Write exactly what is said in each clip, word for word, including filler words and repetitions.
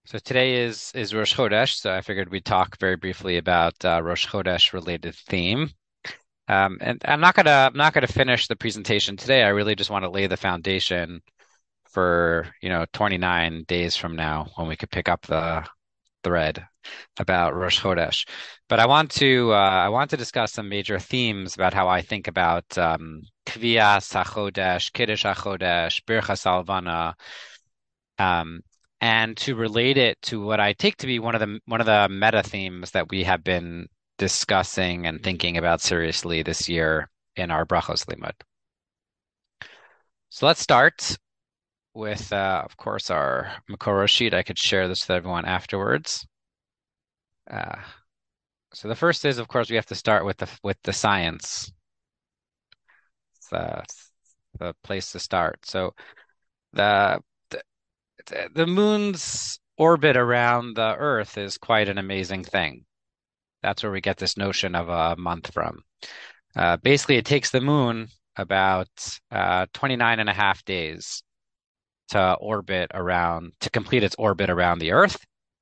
So today is is Rosh Chodesh, so I figured we'd talk very briefly about uh, Rosh Chodesh related theme. Um, and I'm not gonna I'm not gonna finish the presentation today. I really just want to lay the foundation for, you know, twenty-nine days from now when we could pick up the thread about Rosh Chodesh. But I want to uh, I want to discuss some major themes about how I think about um, Kviyas HaChodesh, Kiddush HaChodesh, Birchas Halvana, um, and to relate it to what I take to be one of the one of the meta themes that we have been discussing and thinking about seriously this year in our Brachos Limud. So let's start with, uh, of course, our Makoro sheet. I could share this with everyone afterwards. Uh, so the first is, of course, we have to start with the with the science. It's the the place to start. So the the, the moon's orbit around the Earth is quite an amazing thing. That's where we get this notion of a month from. Uh, basically, it takes the moon about uh, twenty-nine and a half days to orbit around, to complete its orbit around the Earth.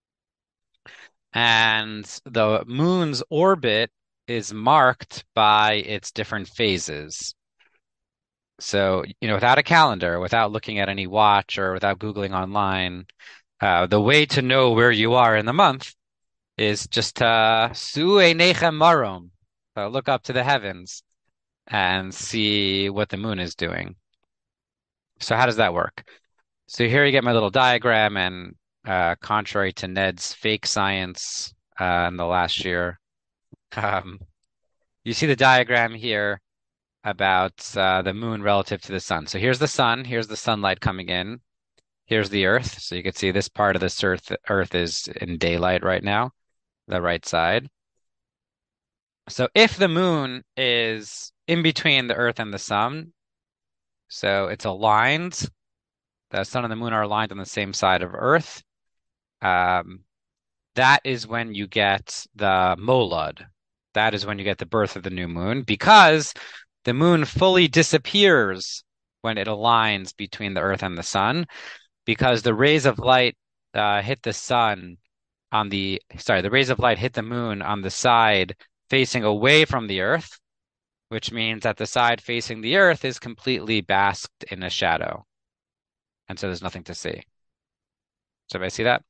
And the moon's orbit is marked by its different phases. So, you know, without a calendar, without looking at any watch or without Googling online, uh, the way to know where you are in the month is just uh, Su Einechem Marom. So look up to the heavens and see what the moon is doing. So how does that work? So here you get my little diagram, and uh, contrary to Ned's fake science uh, in the last year, um, you see the diagram here about uh, the moon relative to the sun. So here's the sun, here's the sunlight coming in, here's the Earth. So you can see this part of this Earth, Earth is in daylight right now, the right side. So if the moon is in between the Earth and the sun, so it's aligned, the sun and the moon are aligned on the same side of Earth. Um, that is when you get the molad. That is when you get the birth of the new moon, because the moon fully disappears when it aligns between the Earth and the sun, because the rays of light uh, hit the sun on the, sorry, the rays of light hit the moon on the side facing away from the Earth, which means that the side facing the Earth is completely basked in a shadow. And so there's nothing to see. So I see that.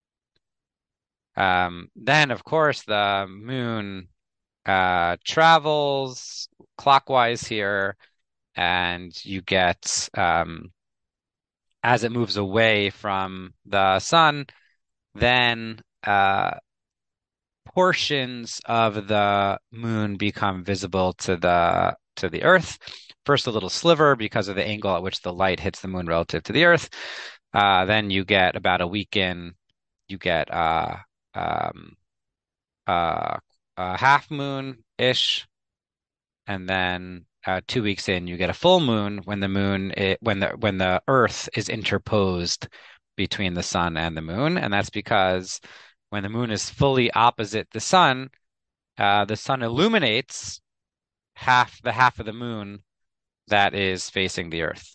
Um, then, of course, the moon uh, travels clockwise here, and you get, um, as it moves away from the sun, then uh, portions of the moon become visible to the to the Earth. First, a little sliver because of the angle at which the light hits the moon relative to the Earth. Uh, then you get about a week in, you get uh, um, uh, a half moon ish, and then uh, two weeks in, you get a full moon when the moon it, when the when the Earth is interposed between the sun and the moon, and that's because when the moon is fully opposite the sun, uh, the sun illuminates half the half of the moon that is facing the Earth.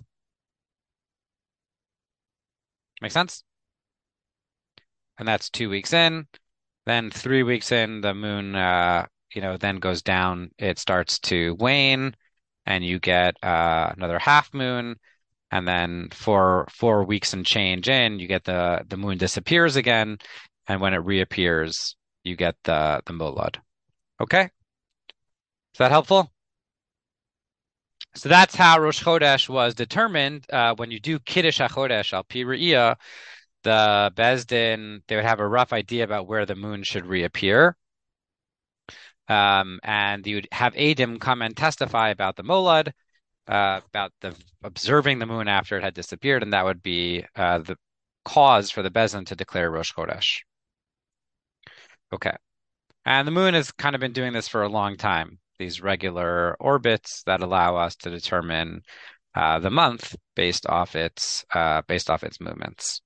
Make sense? And that's two weeks in. Then three weeks in, the moon, uh, you know, then goes down. It starts to wane, and you get uh, another half moon. And then for four weeks and change in, you get the the moon disappears again, and when it reappears, you get the the molad. Okay, is that helpful? So that's how Rosh Chodesh was determined. Uh, when you do Kiddush HaChodesh al Pi Re'iyah, the Beis Din, they would have a rough idea about where the moon should reappear. Um, and you would have Adim come and testify about the molad, uh, about the observing the moon after it had disappeared, and that would be uh, the cause for the Beis Din to declare Rosh Chodesh. Okay. And the moon has kind of been doing this for a long time, these regular orbits that allow us to determine uh, the month based off its uh, based off its movements.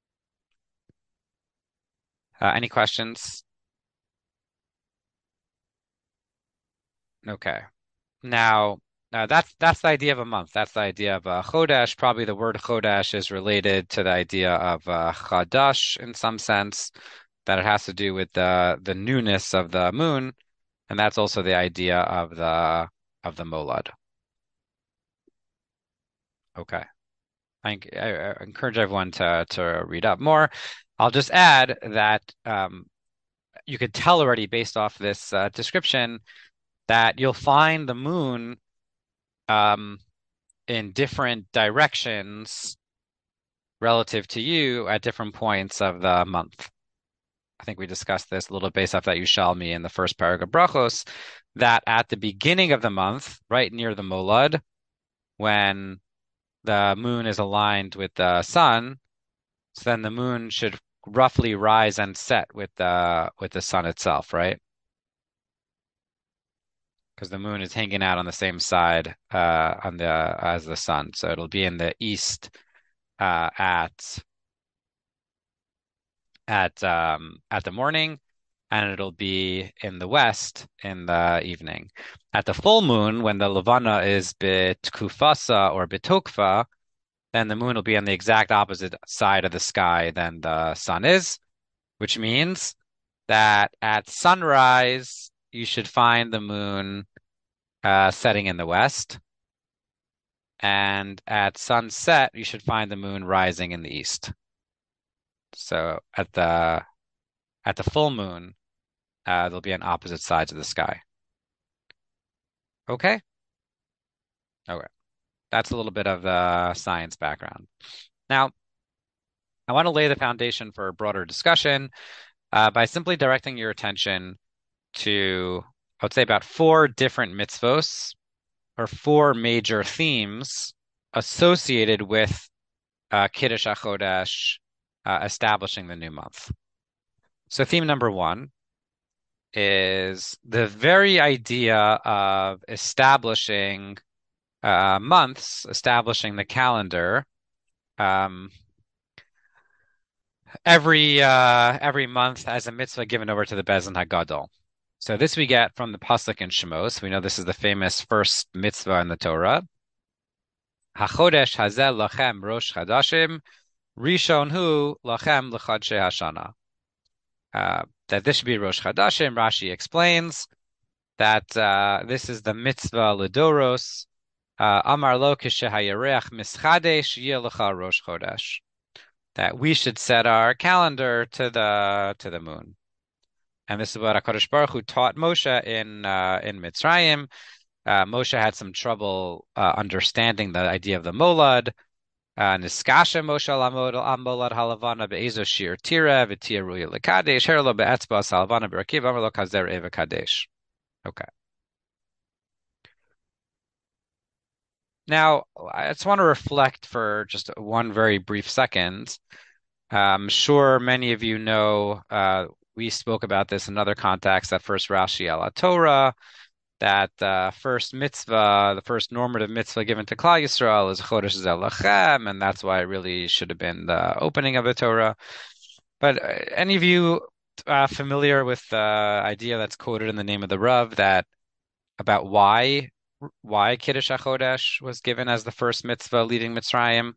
Uh, any questions? Okay. Now, Uh, that's that's the idea of a month. That's the idea of a chodesh. Probably the word chodesh is related to the idea of uh, chadash in some sense, that it has to do with the the newness of the moon, and that's also the idea of the of the molad. Okay, I, I, I encourage everyone to to read up more. I'll just add that um, you could tell already based off this uh, description that you'll find the moon um, in different directions relative to you at different points of the month. I think we discussed this a little based off that Yerushalmi in the first paragraph Brachos, that at the beginning of the month, right near the Molad, when the moon is aligned with the sun, so then the moon should roughly rise and set with the with the sun itself, right? Because the moon is hanging out on the same side uh, on the as the sun, so it'll be in the east uh, at at um, at the morning, and it'll be in the west in the evening. At the full moon, when the Levana is bitkufasa or bitokfa, then the moon will be on the exact opposite side of the sky than the sun is, which means that at sunrise you should find the moon uh, setting in the west, and at sunset you should find the moon rising in the east. So at the at the full moon, uh, they'll be on opposite sides of the sky. Okay? Okay. That's a little bit of the science background. Now, I want to lay the foundation for a broader discussion uh, by simply directing your attention to, I would say, about four different mitzvos or four major themes associated with uh, Kiddush HaChodesh, uh, establishing the new month. So, theme number one is the very idea of establishing uh, months, establishing the calendar, um, every uh, every month as a mitzvah given over to the Beis Din Hagadol. So this we get from the pasuk in Shemos. We know this is the famous first mitzvah in the Torah. Hachodesh hazel lachem rosh chadashim, rishon hu lachem lechadshe hashana. Uh, that this should be Rosh Chadashim. Rashi explains that uh, this is the mitzvah ledoros. Uh, Amar lo kishehayareach mischadesh yeh lecha Rosh Chodesh. That we should set our calendar to the to the moon. And this is what HaKadosh Baruch Hu taught Moshe in uh, in Mitzrayim. Uh, Moshe had some trouble uh, understanding the idea of the molad. Niskasha Moshe lamod al molad halavana be'ezo shir tira v'tia ruya lekadesh herlo be'etzba salavana b'rakiv amar kazer eva kadesh. Okay. Now, I just want to reflect for just one very brief second. I'm sure many of you know uh, we spoke about this in other contexts, that first Rashi ala Torah, that uh, first mitzvah, the first normative mitzvah given to Klal Yisrael is Chodesh Zel Lachem, and that's why it really should have been the opening of the Torah. But uh, any of you uh, familiar with the idea that's quoted in the name of the Rav, that about why why Kiddush HaChodesh was given as the first mitzvah leading Mitzrayim?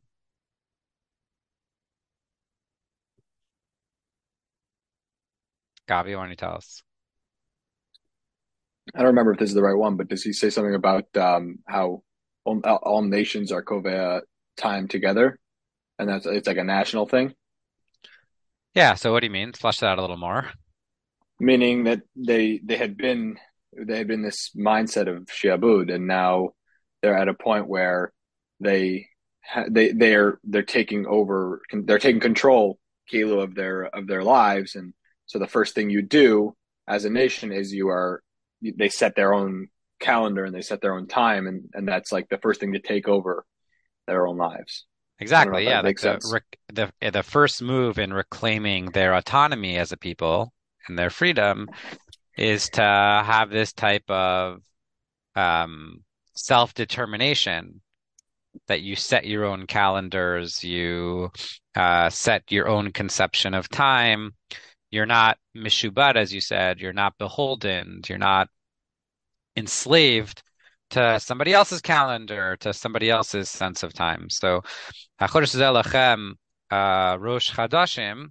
Gabi, why don't you tell us? I don't remember if this is the right one, but does he say something about um, how all, all nations are Kovea time together, and that's it's like a national thing, Yeah, so what do you mean? Flesh that out a little more. meaning that they they had been they had been this mindset of shiabud, and now they're at a point where they they they're they're taking over, they're taking control, kilo of their of their lives, and so the first thing you do as a nation is you are they set their own calendar and they set their own time, and and that's like the first thing to take over their own lives. I don't know if Exactly. Yeah, that like makes the sense. rec the the first move in reclaiming their autonomy as a people and their freedom is to have this type of um, self-determination, that you set your own calendars, you uh, set your own conception of time. You're not mishubad, as you said. You're not beholden. You're not enslaved to somebody else's calendar, to somebody else's sense of time. So, HaChodesh Hazeh Lachem, uh, Rosh Chadashim,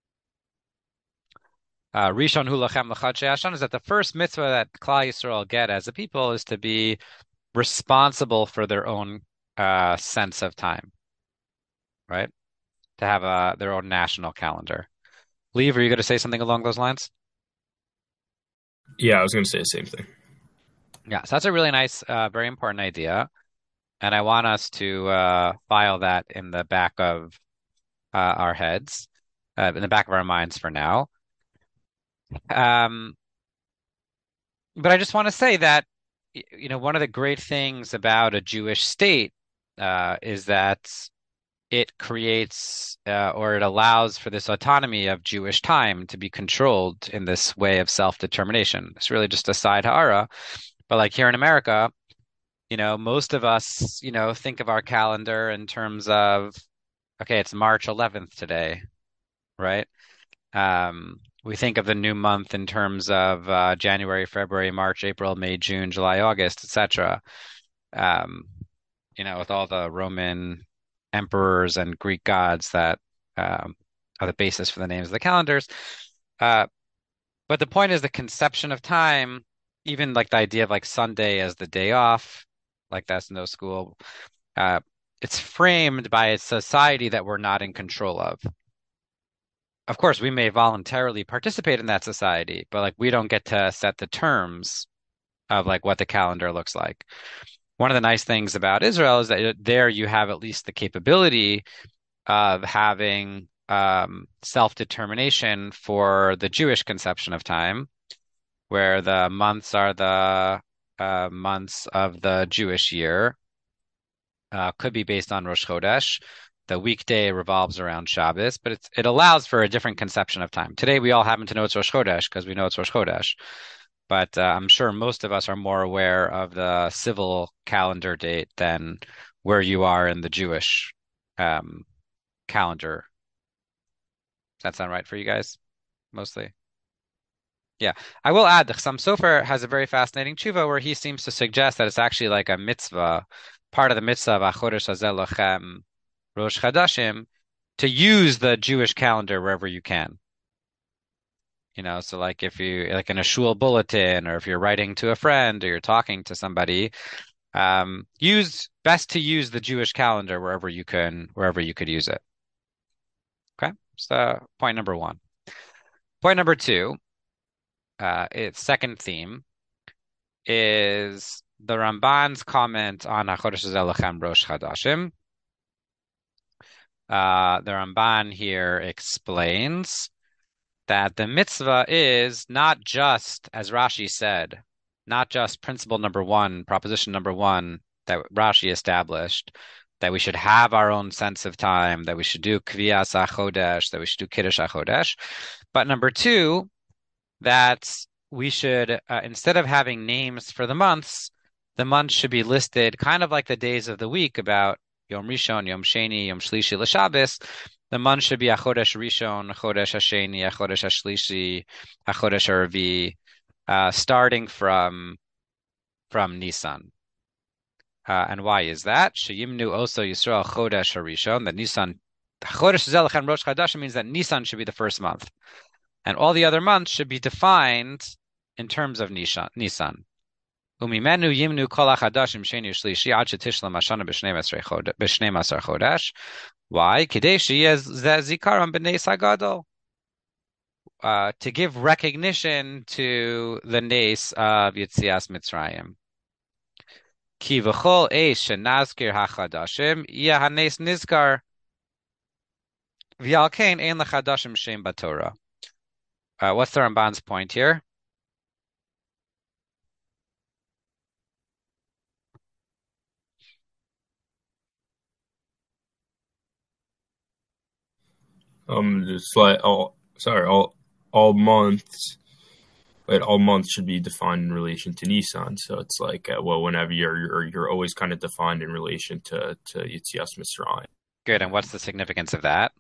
uh, Rishon Hu Lachem L'chad She'ashan, is that the first mitzvah that Klal Yisrael get as a people is to be responsible for their own uh, sense of time, right? To have a, their own national calendar. Lee, were you going to say something along those lines? Yeah, I was going to say the same thing. Yeah, so that's a really nice, uh, very important idea. And I want us to uh, file that in the back of uh, our heads, uh, in the back of our minds for now. Um, but I just want to say that, you know, one of the great things about a Jewish state uh, is that it creates uh, or it allows for this autonomy of Jewish time to be controlled in this way of self-determination. It's really just a side ha'ara. But like here in America, you know, most of us, you know, think of our calendar in terms of, okay, it's March eleventh today, right? Um, we think of the new month in terms of uh, January, February, March, April, May, June, July, August, et cetera. Um, you know, with all the Roman emperors and Greek gods that um, are the basis for the names of the calendars. Uh, but the point is the conception of time, even like the idea of like Sunday as the day off, like that's no school. Uh, it's framed by a society that we're not in control of. Of course, we may voluntarily participate in that society, but like we don't get to set the terms of like what the calendar looks like. One of the nice things about Israel is that there you have at least the capability of having um, self-determination for the Jewish conception of time, where the months are the uh, months of the Jewish year, uh, could be based on Rosh Chodesh. The weekday revolves around Shabbos, but it's, it allows for a different conception of time. Today, we all happen to know it's Rosh Chodesh because we know it's Rosh Chodesh. But uh, I'm sure most of us are more aware of the civil calendar date than where you are in the Jewish um, calendar. Does that sound right for you guys? Mostly. Yeah. I will add, the Chassam Sofer has a very fascinating tshuva where he seems to suggest that it's actually like a mitzvah, part of the mitzvah of HaChodesh Hazeh Lachem Rosh Chadashim, to use the Jewish calendar wherever you can. You know, so like if you like in a shul bulletin, or if you're writing to a friend, or you're talking to somebody, um, use best to use the Jewish calendar wherever you can, wherever you could use it. Okay, so point number one. Point number two, uh, its second theme is the Ramban's comment on HaChodesh Hazeh Lachem Rosh Chadashim. Uh, the Ramban here explains that the mitzvah is not just, as Rashi said, not just principle number one, proposition number one that Rashi established, that we should have our own sense of time, that we should do Kviyas HaChodesh, that we should do Kiddush HaChodesh, but number two, that we should, uh, instead of having names for the months, the months should be listed kind of like the days of the week about Yom Rishon, Yom Sheni, Yom Shlishi, L'Shabbos. The month should be HaChodesh Rishon, HaChodesh HaSheni, HaChodesh HaShlishi, HaChodesh HaRavi, uh, starting from from Nisan. Uh, and why is that? Sheyimnu Oso Yisrael Chodesh HaRishon, that Nisan, Chodesh Hazeh Lachem Rosh Chodesh means that Nisan should be the first month. And all the other months should be defined in terms of Nisan. Nisan. Umimenu yimnu kol hachadashim sheni u'shlishi ad shetishlam hashana b'shnei masar chodesh. Why? Kidei sheyeh zikaron b'nei sagadol. Uh, to give recognition to the nace of Yitzias Mitzrayim. Ki v'chol eish shenazkir hachadashim yeh hanes nizkar v'yal kein ein lechadashim shem b'Torah. Uh, what's the Ramban's point here? Um, just like all sorry, all all months, but all months should be defined in relation to Nisan. So it's like, uh, well, whenever you're you're you're always kind of defined in relation to to Yitzias Mitzrayim. Good, and what's the significance of that?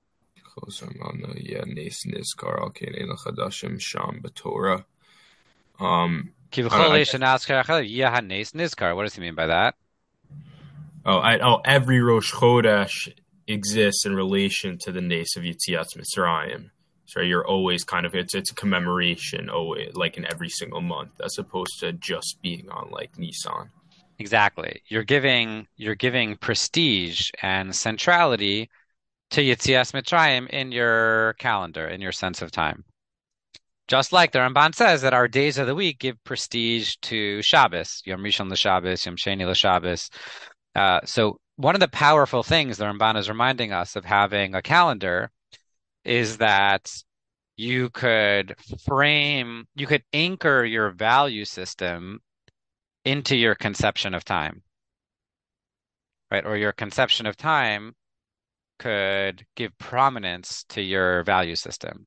Yeah, Nes Nizkar Al Kein Ein Lechadashim Sham b'Torah. Um, Ki I, v'chol I eish guess. shenaskar achel yeh hanes nizkar. What does he mean by that? Oh, I, oh, every Rosh Chodesh exists in relation to the Nace of Yetziat Mitzrayim. So you're always kind of it's it's a commemoration, always like in every single month, as opposed to just being on like Nisan. Exactly. You're giving you're giving prestige and centrality to Yetzias Mitzrayim in your calendar, in your sense of time. Just like the Ramban says that our days of the week give prestige to Shabbos, Yom Rishon l'Shabbos, Yom Sheni l'Shabbos. Uh, so one of the powerful things the Ramban is reminding us of having a calendar is that you could frame, you could anchor your value system into your conception of time, right? Or your conception of time could give prominence to your value system.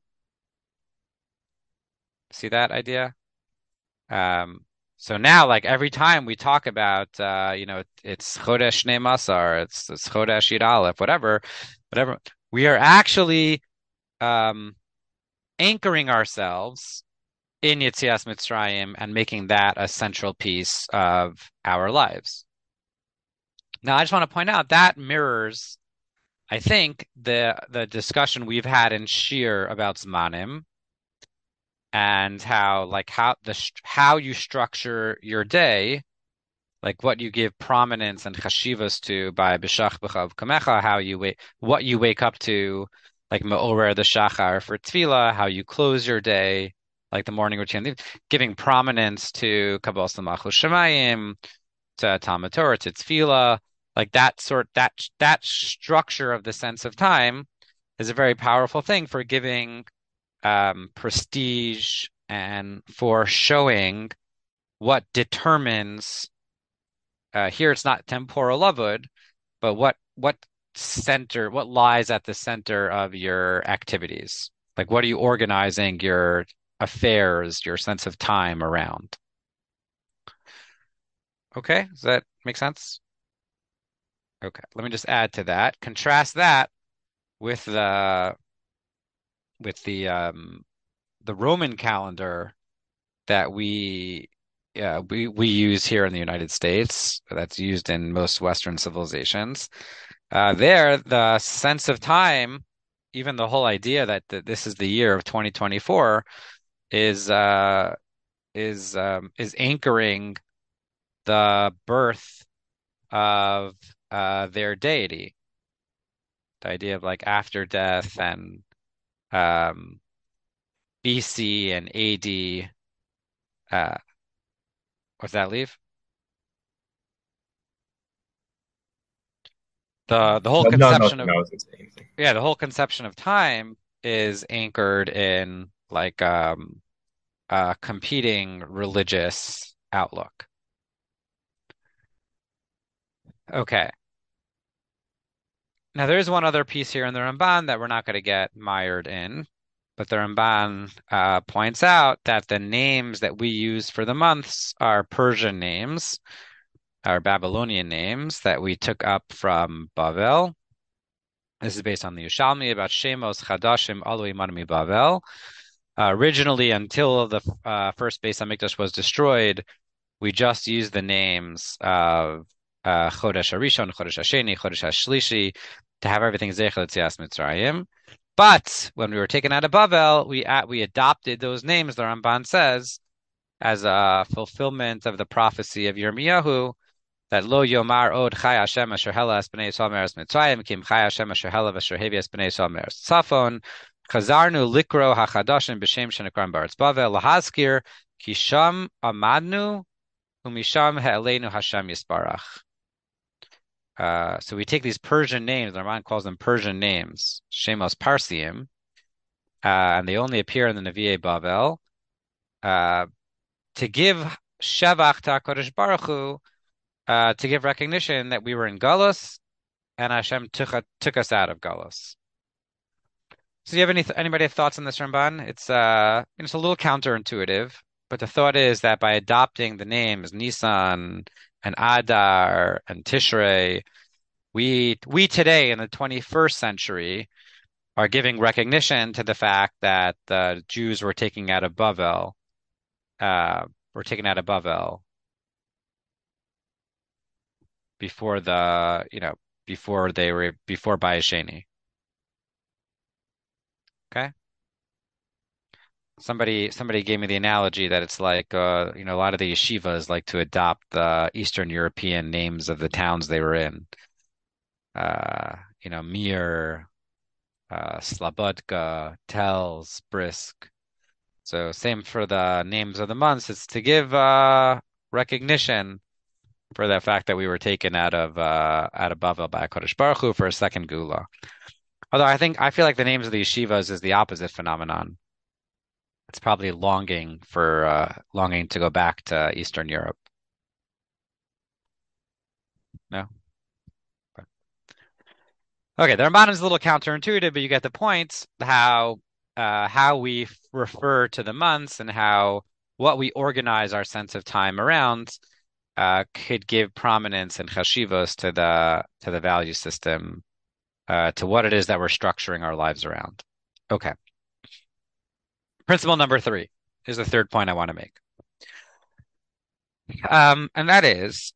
See that idea? Um, so now, like every time we talk about, uh, you know, it's Chodesh Shnei Masar, it's, it's Chodesh Yud Aleph, whatever, whatever, we are actually um, anchoring ourselves in Yetzias Mitzrayim and making that a central piece of our lives. Now, I just want to point out that mirrors, I think, the the discussion we've had in Shir about Zmanim and how, like, how the how you structure your day, like what you give prominence and chashivas to by B'shach B'chav Kamecha, how you wait, what you wake up to, like Me'orer the Shachar for Tefillah, how you close your day, like the morning routine, giving prominence to Kabbalah Malchus Shemayim, to Talmud Torah, to Tefillah, like that sort, that that structure of the sense of time is a very powerful thing for giving um, prestige and for showing what determines. Uh, here, it's not temporal lavud, but what what center, what lies at the center of your activities? Like, what are you organizing your affairs, your sense of time around? Okay, does that make sense? Okay, let me just add to that. Contrast that with the with the um the Roman calendar that we yeah we we use here in the United States. That's used in most Western civilizations. Uh, there, the sense of time, even the whole idea that th this is the year of twenty twenty-four, is uh is um is anchoring the birth of uh their deity. The idea of like after death and um B C and A D. Uh, what's that leave? The the whole No, no, conception nothing. of I wasn't saying anything. yeah, the whole conception of time is anchored in like um a competing religious outlook. Okay. Now there's one other piece here in the Ramban that we're not going to get mired in, but the Ramban uh, points out that the names that we use for the months are Persian names, are Babylonian names that we took up from Bavel. This is based on the Yerushalmi about Shemos Chadashim Alui Manami Bavel. Uh, originally, until the uh, first Beis Hamikdash was destroyed, we just used the names of uh, Chodesh Harishon, Chodesh Hasheni, Chodesh Hashlishi to have everything Zecher L'Tzias Mitzrayim. But when we were taken out of Bavel, we uh, we adopted those names, the Ramban says, as a fulfillment of the prophecy of Yirmiyahu, that Lo Yomar Od Chai Hashem Asher Hela Es Bnei Yisrael Meretz Mitzrayim Kim Chai Hashem Asher Hela V'Asher Hevi Es Bnei Yisrael Meretz Tzafon Chazarnu Likro HaChadashim B'Shem Shenekram B'Aretz Bavel Lahazkir Ki Sham Amadnu Umisham Ha'eleinu Hashem Yisbarach. Uh, so we take these Persian names, the Ramban calls them Persian names, Shemos Parsiim, uh, and they only appear in the Nevi'ei Bavel, uh, to give Shevach to HaKadosh Baruch Hu, uh, to give recognition that we were in Galus, and Hashem took, took us out of Galus. So do you have any anybody have thoughts on this Ramban? It's uh it's a little counterintuitive, but the thought is that by adopting the names Nisan and Adar and Tishrei, we we today in the twenty-first century are giving recognition to the fact that the Jews were taking out of Bavel uh, were taken out of Bavel before the, you know, before they were before Bayesheni. Okay. Somebody somebody gave me the analogy that it's like uh, you know, a lot of the yeshivas like to adopt the Eastern European names of the towns they were in. Uh, you know, Mir, uh, Slobodka, Telz, Brisk. So same for the names of the months. It's to give uh recognition for the fact that we were taken out of uh out of Bavel by Kodesh Baruch Hu for a second Gula. Although I think I feel like the names of the yeshivas is the opposite phenomenon. It's probably longing for uh longing to go back to Eastern Europe. No? Okay, the Ramban is a little counterintuitive, but you get the point how uh how we f- refer to the months and how what we organize our sense of time around uh could give prominence and chashivos to the to the value system, uh to what it is that we're structuring our lives around. Okay. Principle number three is the third point I want to make. Um, and that is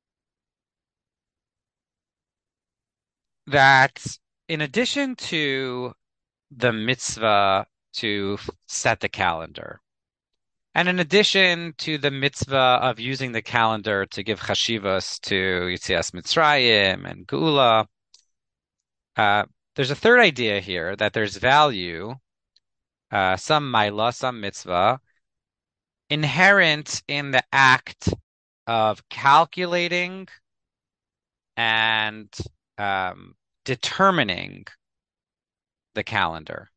that in addition to the mitzvah to set the calendar, and in addition to the mitzvah of using the calendar to give chashivas to Yitzias Mitzrayim and Geula, uh, there's a third idea here that there's value, uh, some maila, some mitzvah, inherent in the act of calculating and um, determining the calendar.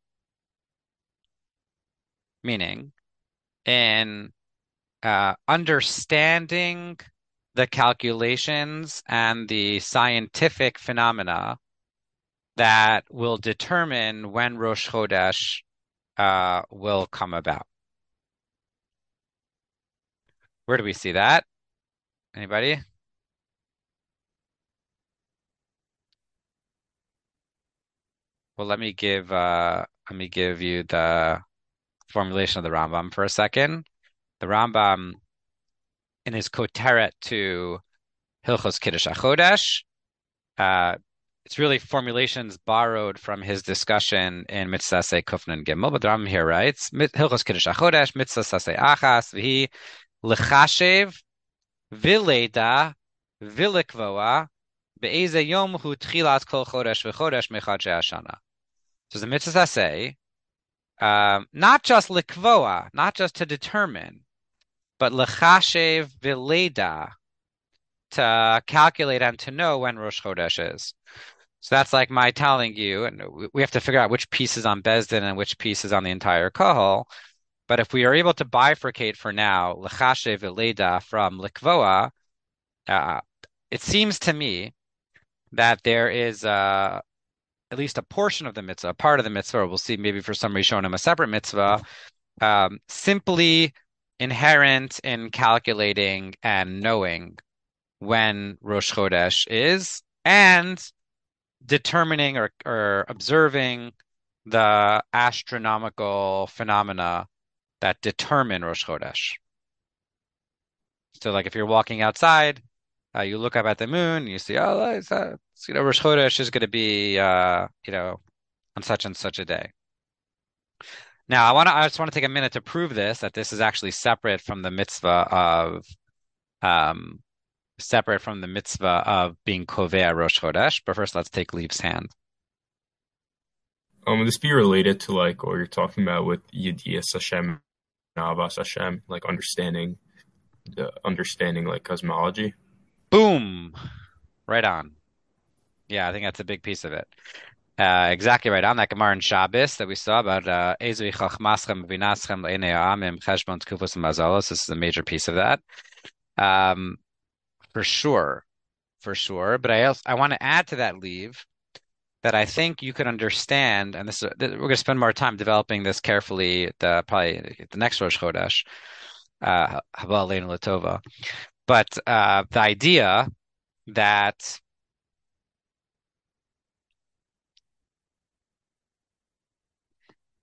Meaning, in uh, understanding the calculations and the scientific phenomena that will determine when Rosh Chodesh uh, will come about. Where do we see that? Anybody? Well, let me give uh, let me give you the formulation of the Rambam for a second. The Rambam, in his Koteret to Hilchos Kiddush HaChodesh, uh, it's really formulations borrowed from his discussion in Mitzvah Saseh Kufnan Gimel. But the Rambam here writes, Hilchos Kiddush HaChodesh, Mitzvah Saseh Achas, V'hi L'chashev, V'leda, V'likvoa, Be'eze Yom Hu Tchilas Kol Chodesh V'chodesh Mechad She'ashana. So the Mitzvah Saseh, um, not just Likvoa, not just to determine, but L'chashev V'leda, to calculate and to know when Rosh Chodesh is. So that's like my telling you, and we have to figure out which piece is on Bezdin and which piece is on the entire Kahal. But if we are able to bifurcate for now, L'chashe V'leda from Likvoa, uh, it seems to me that there is uh, at least a portion of the mitzvah, a part of the mitzvah, we'll see maybe for some Rishonim a separate mitzvah, um, simply inherent in calculating and knowing when Rosh Chodesh is, and determining or, or observing the astronomical phenomena that determine Rosh Chodesh. So, like if you're walking outside, uh, you look up at the moon, you see, oh, it's, uh, it's, you know, Rosh Chodesh is going to be, uh, you know, on such and such a day. Now, I want to, I just want to take a minute to prove this, that this is actually separate from the mitzvah of, um, separate from the mitzvah of being Kovea Rosh Chodesh. But first, let's take Leaf's hand. Um, would this be related to like what you're talking about with Yedias Hashem, Navas Hashem, like understanding the understanding like cosmology? Boom! Right on. Yeah, I think that's a big piece of it. Uh, exactly right on that Gemara in Shabbos that we saw about uh, Ezri Chachmaschem Vinaschem Le'enei Ha'amim Cheshbon Tkufos Mazalos. This is a major piece of that, um, for sure, for sure. But I also I want to add to that, Leave, that I think you could understand, and this, we're going to spend more time developing this carefully. The probably the next Rosh Chodesh, uh, Haba Aleinu Latova. But uh, the idea that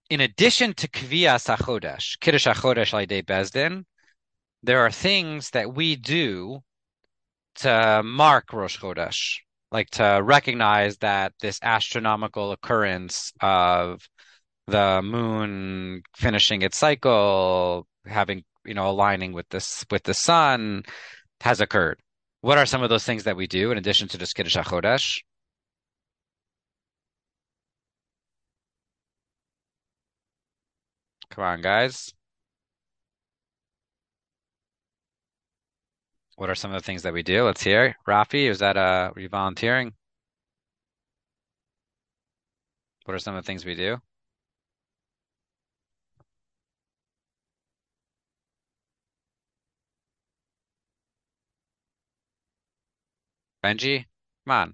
in addition to Kviyas HaChodesh, Kiddush HaChodesh L'Yedei Bezdin, there are things that we do to mark Rosh Chodesh, like to recognize that this astronomical occurrence of the moon finishing its cycle, having, you know, aligning with this with the sun has occurred. What are some of those things that we do in addition to just Kiddush HaChodesh? Come on, guys. What are some of the things that we do? Let's hear. Rafi, is that uh, were you volunteering? What are some of the things we do? Benji, come on.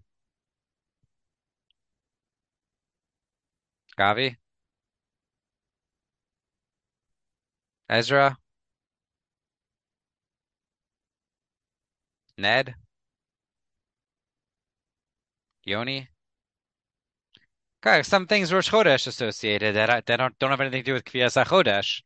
Gavi, Ezra, Ned, Yoni. Okay, some things Rosh Chodesh associated that I, that don't don't have anything to do with Kviyas HaChodesh.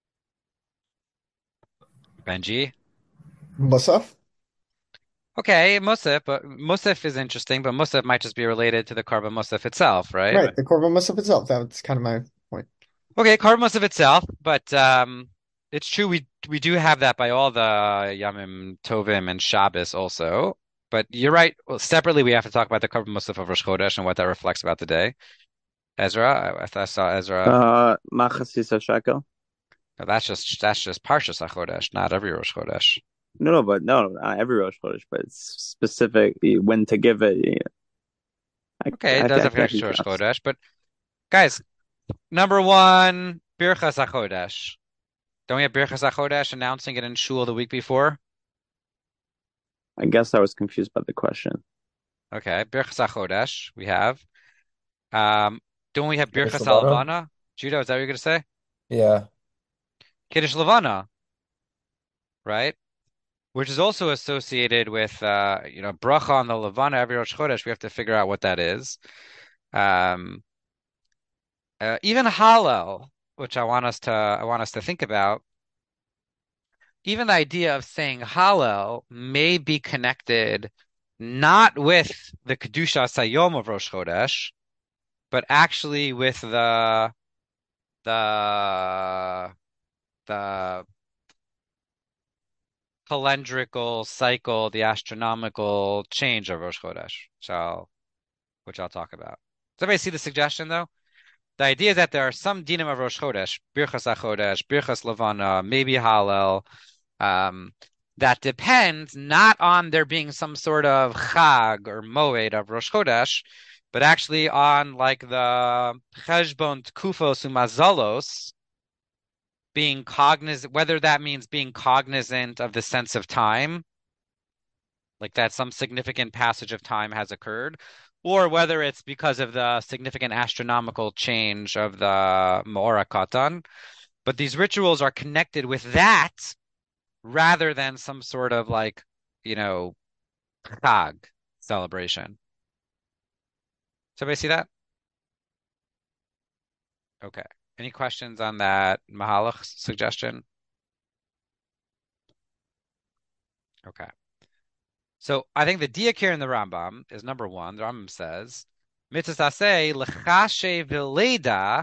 Benji. Musaf? Okay, Musaf, but Musaf is interesting, but Musaf might just be related to the Karban Musaf itself, right? Right, the Korban Musaf itself. That's kind of my point. Okay, Karban Musaf itself, but um, it's true we we do have that by all the Yamim Tovim and Shabbos also. But you're right. Well, separately, we have to talk about the Karban Musaf of Rosh Chodesh and what that reflects about the day. Ezra, I, I thought I saw Ezra. Uh, Machasis HaShekel. No, that's just that's just Parshas HaChodesh, not every Rosh Chodesh. No, no, but no, not every Rosh Chodesh, but it's specific when to give it. I, Okay, it I, does I have think connection he to Rosh counts. Chodesh, but guys, number one, Birchas HaChodesh. Don't we have Birchas HaChodesh announcing it in Shul the week before? I guess I was confused by the question. Okay, Birchas HaChodesh we have. Um, don't we have Kiddush Birchas Levana? HaLevana? Judah, is that what you're going to say? Yeah. Kiddush Levana, right? Which is also associated with, uh, you know, bracha on the Levana every Rosh Chodesh. We have to figure out what that is. Um, uh, even Hallel, which I want us to, I want us to think about. Even the idea of saying Hallel may be connected not with the Kedusha Sayom of Rosh Chodesh, but actually with the the the calendrical cycle, the astronomical change of Rosh Chodesh, which I'll, which I'll talk about. Does everybody see the suggestion though? The idea is that there are some dinim of Rosh Chodesh, Birchas HaChodesh, Birchas Levana, maybe Hallel, um, that depends not on there being some sort of Chag or Moed of Rosh Chodesh, but actually on like the Cheshbon Tkufos Umazalos, being cognizant, whether that means being cognizant of the sense of time, like that some significant passage of time has occurred, or whether it's because of the significant astronomical change of the Maora Katan. But these rituals are connected with that rather than some sort of like, you know, Chag celebration. So everybody see that? Okay. Any questions on that Mahalach suggestion? Okay. So I think the diak here in the Rambam is number one. The Rambam says, "Mitzvah l'chashe v'leda,"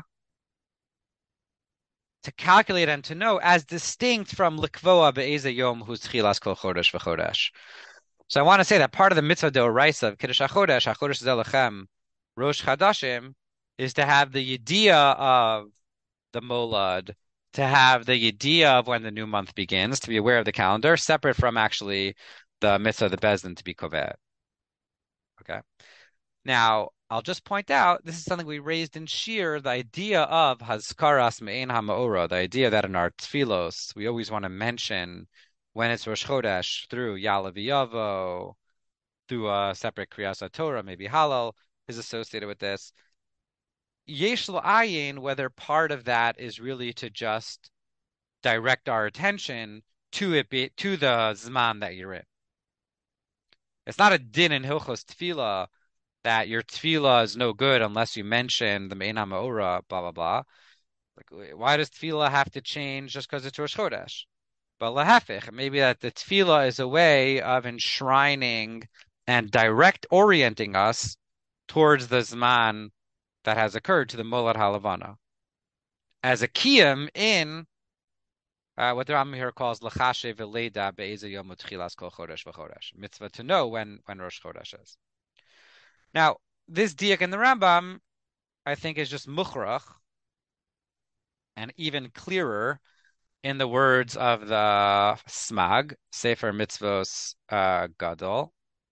to calculate and to know as distinct from likvoa be'eza yom who's tchilas kol chodesh v'chodesh. So I want to say that part of the mitzvah deoraisa of Kiddush HaChodesh, HaChodesh Zelechem, Rosh Chadashim, is to have the yediyah of the molad, to have the yediyah of when the new month begins, to be aware of the calendar, separate from actually the mitzvah of the bezdin to be kovet. Okay. Now, I'll just point out, this is something we raised in Shir, the idea of Hazkaras Me'en HaMa'ora, the idea that in our tfilos, we always want to mention when it's Rosh Chodesh through Ya'aleh V'yavo, through a separate Kriyas Torah, maybe Hallel, is associated with this. Yesh L'Ayin, whether part of that is really to just direct our attention to it, be, to the Zman that you're in. It's not a din in Hilchos Tefillah that your tefillah is no good unless you mention the Me'en HaMa'ora, blah, blah, blah. Like, why does tefillah have to change just because it's Rosh Chodesh? But lahafich, maybe that the tefillah is a way of enshrining and direct orienting us towards the Zman that has occurred, to the Molad Halavana, as a kiyum in uh, what the Rambam here calls lachashe v'leida be'eza yom utchilas kol chodesh v'chodesh, mitzvah to know when when Rosh Chodesh is. Now, this diak in the Rambam, I think, is just mukhrach, and even clearer in the words of the Smag, Sefer Mitzvos uh, Gadol,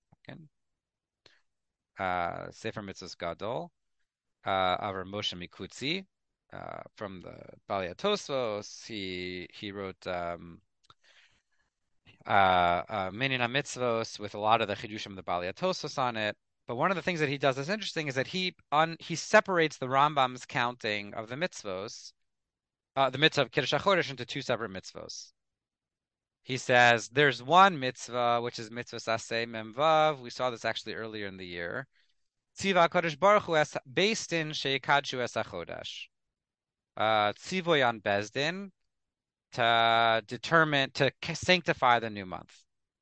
uh, Sefer Mitzvos Gadol, uh, of Moshe Mikutzi, uh, from the Balei Tosfos. He he wrote um, uh, uh, Minyan Mitzvos with a lot of the chidushim of the Balei Tosfos on it. But one of the things that he does that's interesting is that he on he separates the Rambam's counting of the mitzvos, uh, the mitzvah of Kiddush HaChodesh, into two separate mitzvos. He says there's one mitzvah, which is mitzvah saseh memvav. We saw this actually earlier in the year. Tziva Kodesh Baruch Hu es based in sheikadju es hachodesh. Tzivoy on Bezdin to determine, to sanctify the new month.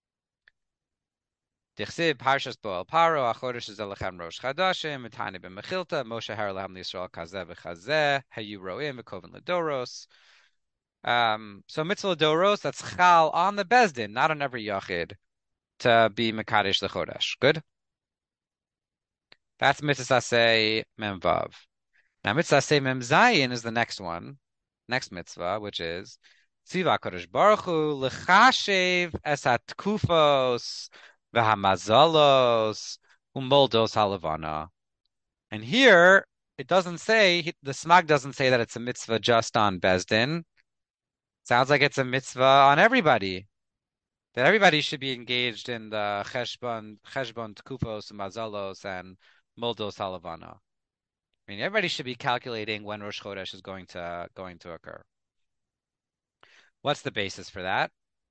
Dichsiv Parshas Boel Paro Achodesh is Elechem Rosh Chadashim Mitani b'Mechilta Moshe Har Lahem Yisrael Kazeh v'Chazeh Hayu Roim v'Koven Ledoros. Um, so mitzvah Doros, that's chal on the Bezdin, not on every yachid, to be Mekadesh the Chodesh. Good? That's mitzvah saseh memvav. Now mitzvah saseh mem zayin is the next one, next mitzvah, which is Tziva Kodesh Baruch Hu lechashev es hatkufos v'hamazalos umoldos halavana. And here it doesn't say, the Smag doesn't say that it's a mitzvah just on Bezdin. Sounds like it's a mitzvah on everybody. That everybody should be engaged in the cheshbon, cheshbon tkufos, mazalos, and moldos halavana. I mean, everybody should be calculating when Rosh Chodesh is going to going to occur. What's the basis for that?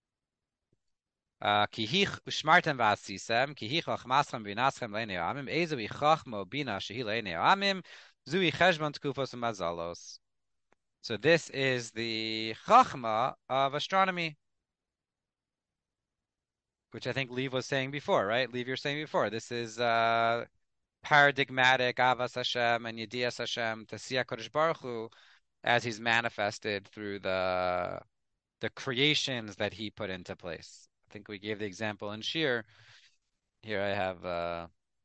Kihich ushmartem v'asisem, kihich lachmaschem v'inaschem le'nei amim, ezu ichachmo bina shehi le'nei amim, zui cheshbon tkufos mazalos. So this is the chachma of astronomy, which I think Lev was saying before, right? Lev, you're saying before. This is uh, paradigmatic Avas Hashem and Yedias Hashem to see HaKadosh Baruch Hu as he's manifested through the the creations that he put into place. I think we gave the example in Shir. Here I have uh,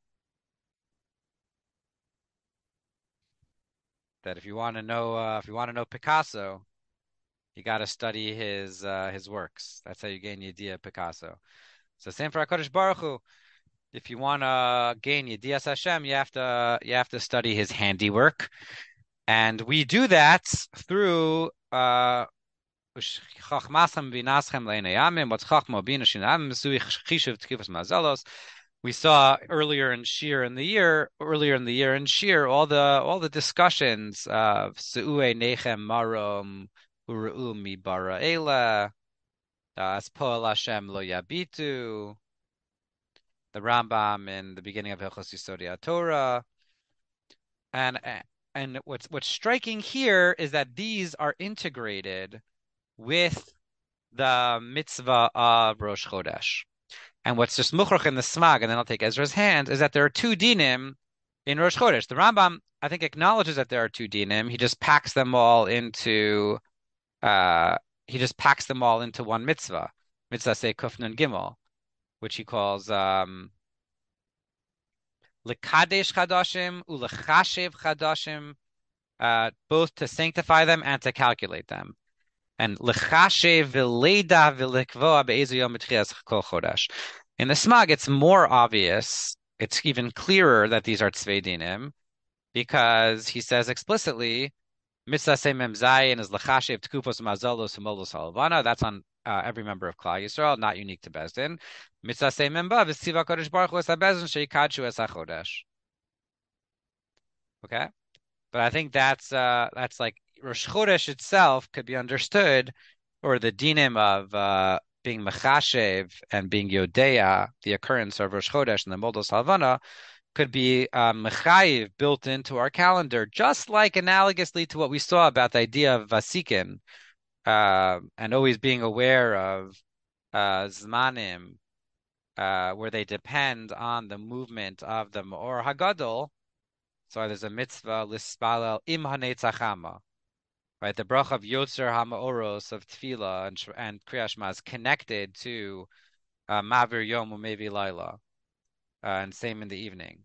that if you want to know uh, if you want to know Picasso, you got to study his uh, his works. That's how you gain the idea of Picasso. So same for HaKadosh Baruch Hu. If you want to gain Yedias Hashem, you have to you have to study his handiwork, and we do that through uh, what's we saw earlier in Shir in the year, earlier in the year in Shir, all the all the discussions of Se'ue Nechem Marom Uru'u Mi Bara Ela, As Poel Hashem Lo Yabitu, the Rambam in the beginning of Hilchos Yisodei Torah, and and what's what's striking here is that these are integrated with the mitzvah of Rosh Chodesh. And what's just mukhrach in the Smag, and then I'll take Ezra's hand, is that there are two dinim in Rosh Chodesh. The Rambam, I think, acknowledges that there are two dinim. He just packs them all into uh, he just packs them all into one mitzvah, mitzvah say Kufnun Gimel, which he calls um, Lekadesh Chadashim Ulechashev Chadashim, uh, both to sanctify them and to calculate them. And lechashev v'leida v'lekvoa be'ezu yom mitchias kol chodesh. In the Smag, it's more obvious. It's even clearer that these are tzvei dinim, because he says explicitly, mitzvah say mem zayin is lechashev tkufos mazalos umolos halavana. That's on uh, every member of Klal Yisrael, not unique to Bezdin. Mitzvah say mem bav is tziva kodesh baruch hu es habezdin sheikadju es hachodesh. Okay, but I think that's uh, that's like Rosh Chodesh itself could be understood, or the dinim of uh, being mechashev and being yodeya, the occurrence of Rosh Chodesh and the Moldos Halvana, could be um, mechayiv, built into our calendar, just like analogously to what we saw about the idea of vasikin, uh, and always being aware of uh, zmanim, uh, where they depend on the movement of the Me'or Hagadol. So there's a mitzvah lispalel im hanetzachama, right? The bracha of Yotzer Hamaoros of Tefillah and, and Kriyat Shema is connected to uh, Mavir Yom Umevi Laila, uh, and same in the evening,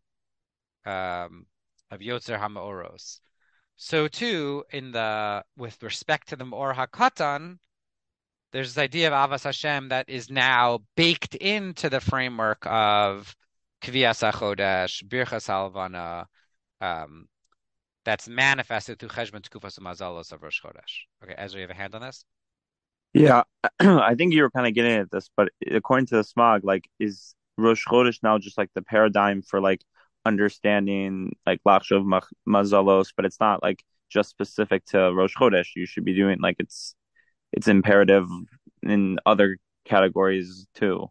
um, of Yotzer Hamaoros. So too, in the with respect to the Me'or HaKatan, there's this idea of Avas Hashem that is now baked into the framework of Kviyas HaChodesh, Birchas Halvana, um, that's manifested through Cheshbon Tekufos Mazalos of Rosh Chodesh. Okay, Ezra, you have a hand on this? Yeah, I think you were kind of getting at this, but according to the Smog, like, is Rosh Chodesh now just like the paradigm for like understanding like Lachshov Mach- Mazalos, but it's not like just specific to Rosh Chodesh. You should be doing like it's it's imperative in other categories too.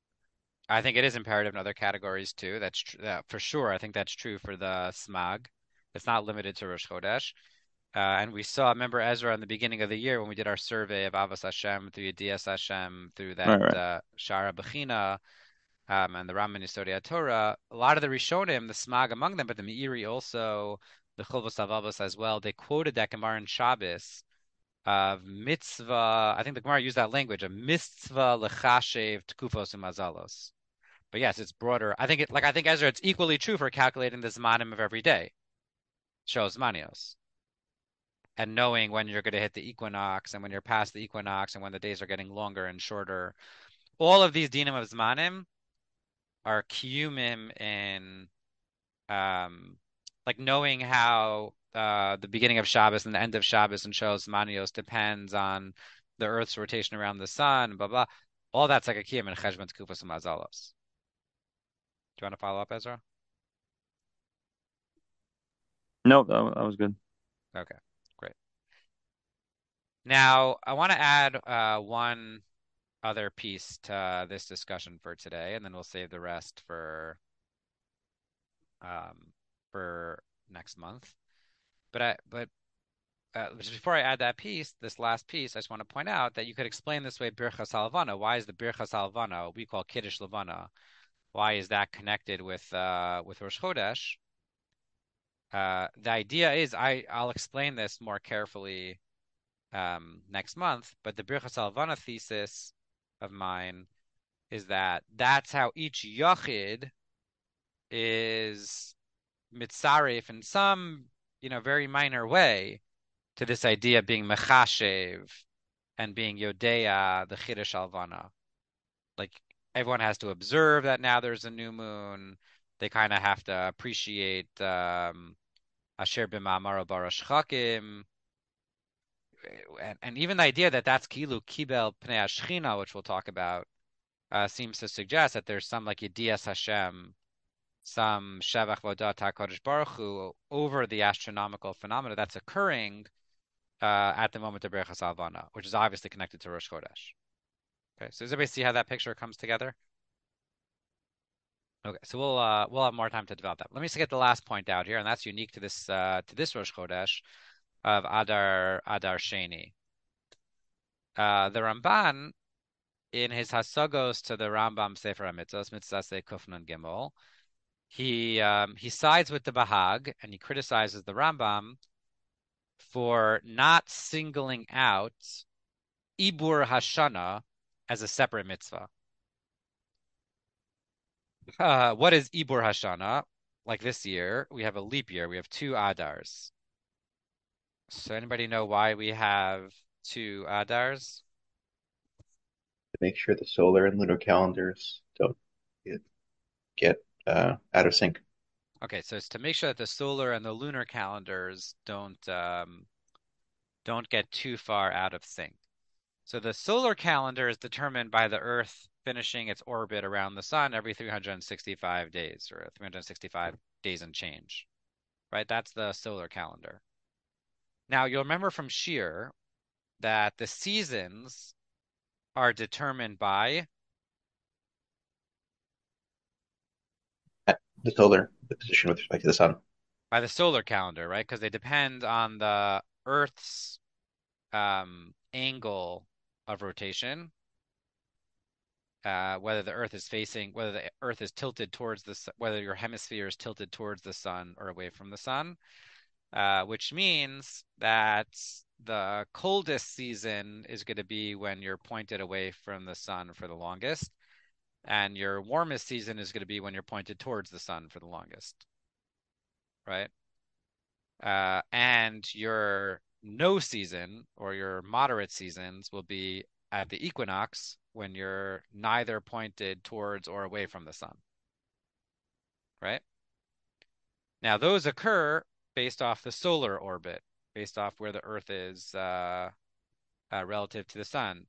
I think it is imperative in other categories too. That's tr that for sure. I think that's true for the Smag. It's not limited to Rosh Chodesh. Uh, and we saw, remember Ezra in the beginning of the year when we did our survey of Avos Hashem through Yedias Hashem, through that Right, right. uh, Shara Bechina, um, and the Raman Yisodei Torah, a lot of the Rishonim, the Smag among them, but the Meiri also, the Chovos Avavos as well, they quoted that Gemara in Shabbos of mitzvah. I think the Gemara used that language of mitzvah lechashev tekufos umazalos. But yes, it's broader. I think it, like I think Ezra, it's equally true for calculating the zmanim of every day, shows manios, and knowing when you're going to hit the equinox and when you're past the equinox and when the days are getting longer and shorter. All of these dinim of zmanim are kiyumim in um like knowing how uh the beginning of Shabbos and the end of Shabbos and shows manios depends on the Earth's rotation around the sun, blah blah. All that's like a kiyum in Cheshbon Tekufos Mazalos. Do you want to follow up, Ezra? No, that, that was good. Okay, great. Now I want to add uh one other piece to uh, this discussion for today, and then we'll save the rest for um for next month. But I but uh, just before I add that piece, this last piece, I just want to point out that you could explain this way Birchas Halvana. Why is the Birchas Halvana, we call Kiddush Levana, why is that connected with uh, with Rosh Chodesh? Uh, the idea is, I, I'll explain this more carefully um, next month, but the Birchas Halvana thesis of mine is that that's how each Yachid is mitzaref in some, you know, very minor way to this idea of being mechashev and being yodea, the chiddush alvana. Like everyone has to observe that now there's a new moon. They kind of have to appreciate um, asher b'ma'amaro barash chakim, and, and even the idea that that's kilu kibel pnei hashchina, which we'll talk about, uh, seems to suggest that there's some like yedias Hashem, some Shevach Vodat HaKadosh Baruch Hu over the astronomical phenomena that's occurring uh, at the moment of Berachas Halvana, which is obviously connected to Rosh Chodesh. Okay, so does everybody see how that picture comes together? Okay, so we'll uh, we'll have more time to develop that. Let me just get the last point out here, and that's unique to this uh, to this Rosh Chodesh of Adar Adar Sheni. Uh, the Ramban in his Hasagos to the Rambam Sefer HaMitzvos, Mitzvah Kufnun Gimel, he um, he sides with the Bahag and he criticizes the Rambam for not singling out Ibur Hashana as a separate mitzvah. Uh, what is Ibur Hashana? Like this year, we have a leap year. We have two Adars. So anybody know why we have two Adars? To make sure the solar and lunar calendars don't get, get uh, out of sync. Okay, so it's to make sure that the solar and the lunar calendars don't um, don't get too far out of sync. So the solar calendar is determined by the Earth finishing its orbit around the sun every three hundred sixty-five days, or three hundred sixty-five days and change, right? That's the solar calendar. Now, you'll remember from Shir that the seasons are determined by The solar, the position with respect to the sun. By the solar calendar, right? Because they depend on the Earth's um, angle of rotation, uh, whether the Earth is facing, whether the Earth is tilted towards the, whether your hemisphere is tilted towards the sun or away from the sun, uh, which means that the coldest season is going to be when you're pointed away from the sun for the longest, and your warmest season is going to be when you're pointed towards the sun for the longest, right? Uh, and your no season or your moderate seasons will be at the equinox when you're neither pointed towards or away from the sun, right? Now, those occur based off the solar orbit, based off where the Earth is uh, uh, relative to the sun.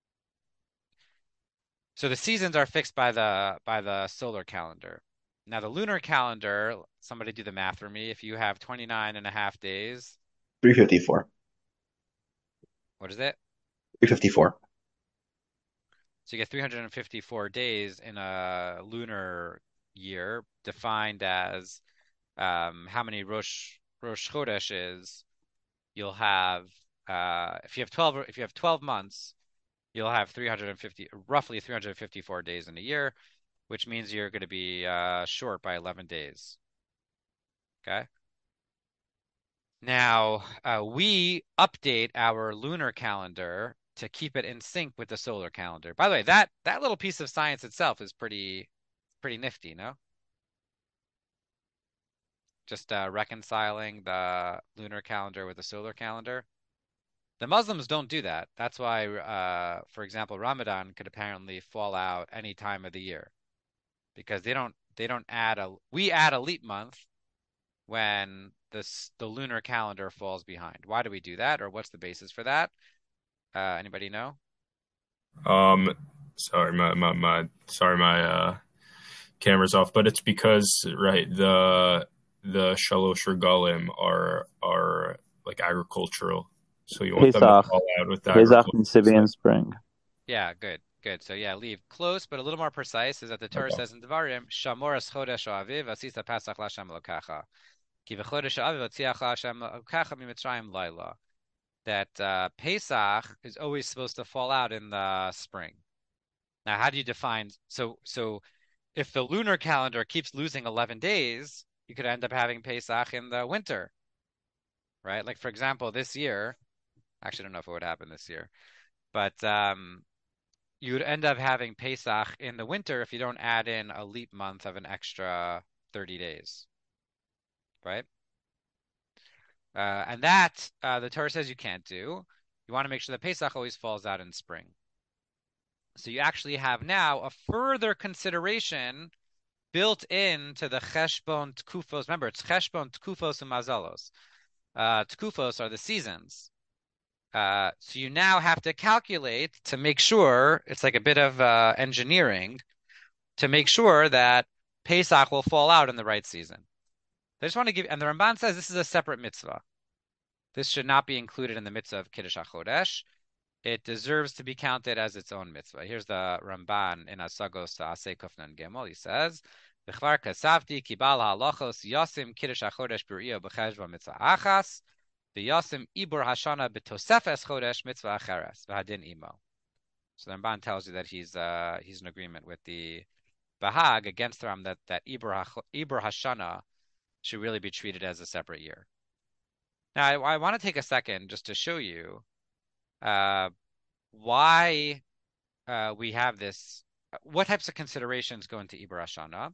So the seasons are fixed by the by the solar calendar. Now, the lunar calendar, somebody do the math for me. If you have twenty-nine and a half days, three fifty-four. what is it? three fifty-four. So you get three hundred fifty-four days in a lunar year, defined as um, how many Rosh Rosh Chodesh is. You'll have uh, if you have twelve if you have twelve months, you'll have three hundred fifty roughly three hundred fifty-four days in a year, which means you're going to be uh, short by eleven days. Okay. Now, uh, we update our lunar calendar to keep it in sync with the solar calendar. By the way, that that little piece of science itself is pretty pretty nifty, no? Just uh, reconciling the lunar calendar with the solar calendar. The Muslims don't do that. That's why, uh, for example, Ramadan could apparently fall out any time of the year because they don't they don't add a we add a leap month when this the lunar calendar falls behind. Why do we do that, or what's the basis for that? Uh, anybody know? Um, sorry, my my, my sorry, my uh camera's off, but it's because right the the Shalosh Regalim are are like agricultural, so you want them to Pesach, fall out with Pesach agricultural and stuff. Sibian spring. Yeah, good, good. So yeah, leave close, but a little more precise is that the Torah Okay. says in Devarim, "Shamoras chodesh ha'aviv asisa Pesach l'Hashem Elokecha, ki v'chodesh ha'aviv hotziach Hashem Elokecha miMitzrayim laila." That uh, Pesach is always supposed to fall out in the spring. Now, how do you define? So, so if the lunar calendar keeps losing eleven days, you could end up having Pesach in the winter, right? Like, for example, this year, actually, I don't know if it would happen this year, but um, you would end up having Pesach in the winter if you don't add in a leap month of an extra thirty days, right? Uh, and that, uh, the Torah says you can't do. You want to make sure that Pesach always falls out in spring. So you actually have now a further consideration built into the Cheshbon Tkufos. Remember, it's Cheshbon Tkufos and Mazalos. Uh, Tkufos are the seasons. Uh, so you now have to calculate to make sure, it's like a bit of uh, engineering, to make sure that Pesach will fall out in the right season. I just want to give, and the Ramban says this is a separate mitzvah. This should not be included in the mitzvah of Kiddush HaChodesh. It deserves to be counted as its own mitzvah. Here's the Ramban in Asagos Asay Kufnan Gimel. He says, "B'chvar kasavti kibal halachos yasim kiddush hachodesh b'riyo b'cheshbon mitzvah achas v'yasim ibur hashana b'tosefes chodesh mitzvah acheres v'hadin imo." So the Ramban tells you that he's uh, he's in agreement with the Bahag against the Ram that that ibur, ibur hashana should really be treated as a separate year. Now I, I want to take a second just to show you. Uh, why uh, we have this, what types of considerations go into Ibur Hashana.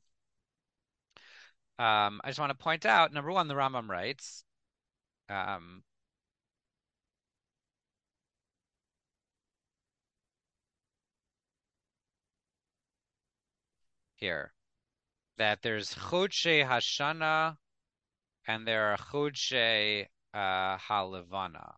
Um, I just want to point out, number one, the Rambam writes, um, here, that there's Chodshe Hashana and there are Chodshe uh, Halevana.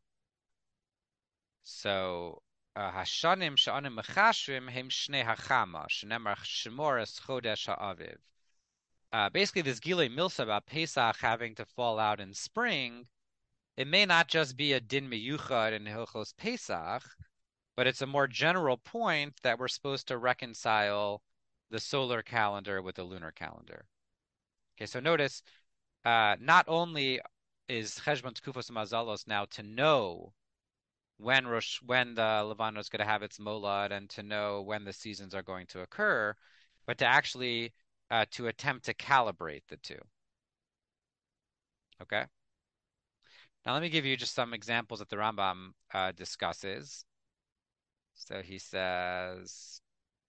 So, uh, Hashanim Sha'anim Mechashrim Hem Shnei Hachama, Shnemar Shemoras Chodesh Ha'aviv. Uh, basically, this Gilei Milsa about Pesach having to fall out in spring, it may not just be a din miyuchad in Hilchos Pesach, but it's a more general point that we're supposed to reconcile the solar calendar with the lunar calendar. Okay, so notice, uh, not only is Cheshbon Tkufos Mazalos now to know when Rosh, when the Levano is going to have its molad and to know when the seasons are going to occur, but to actually uh, to attempt to calibrate the two. Okay. Now let me give you just some examples that the Rambam uh, discusses. So he says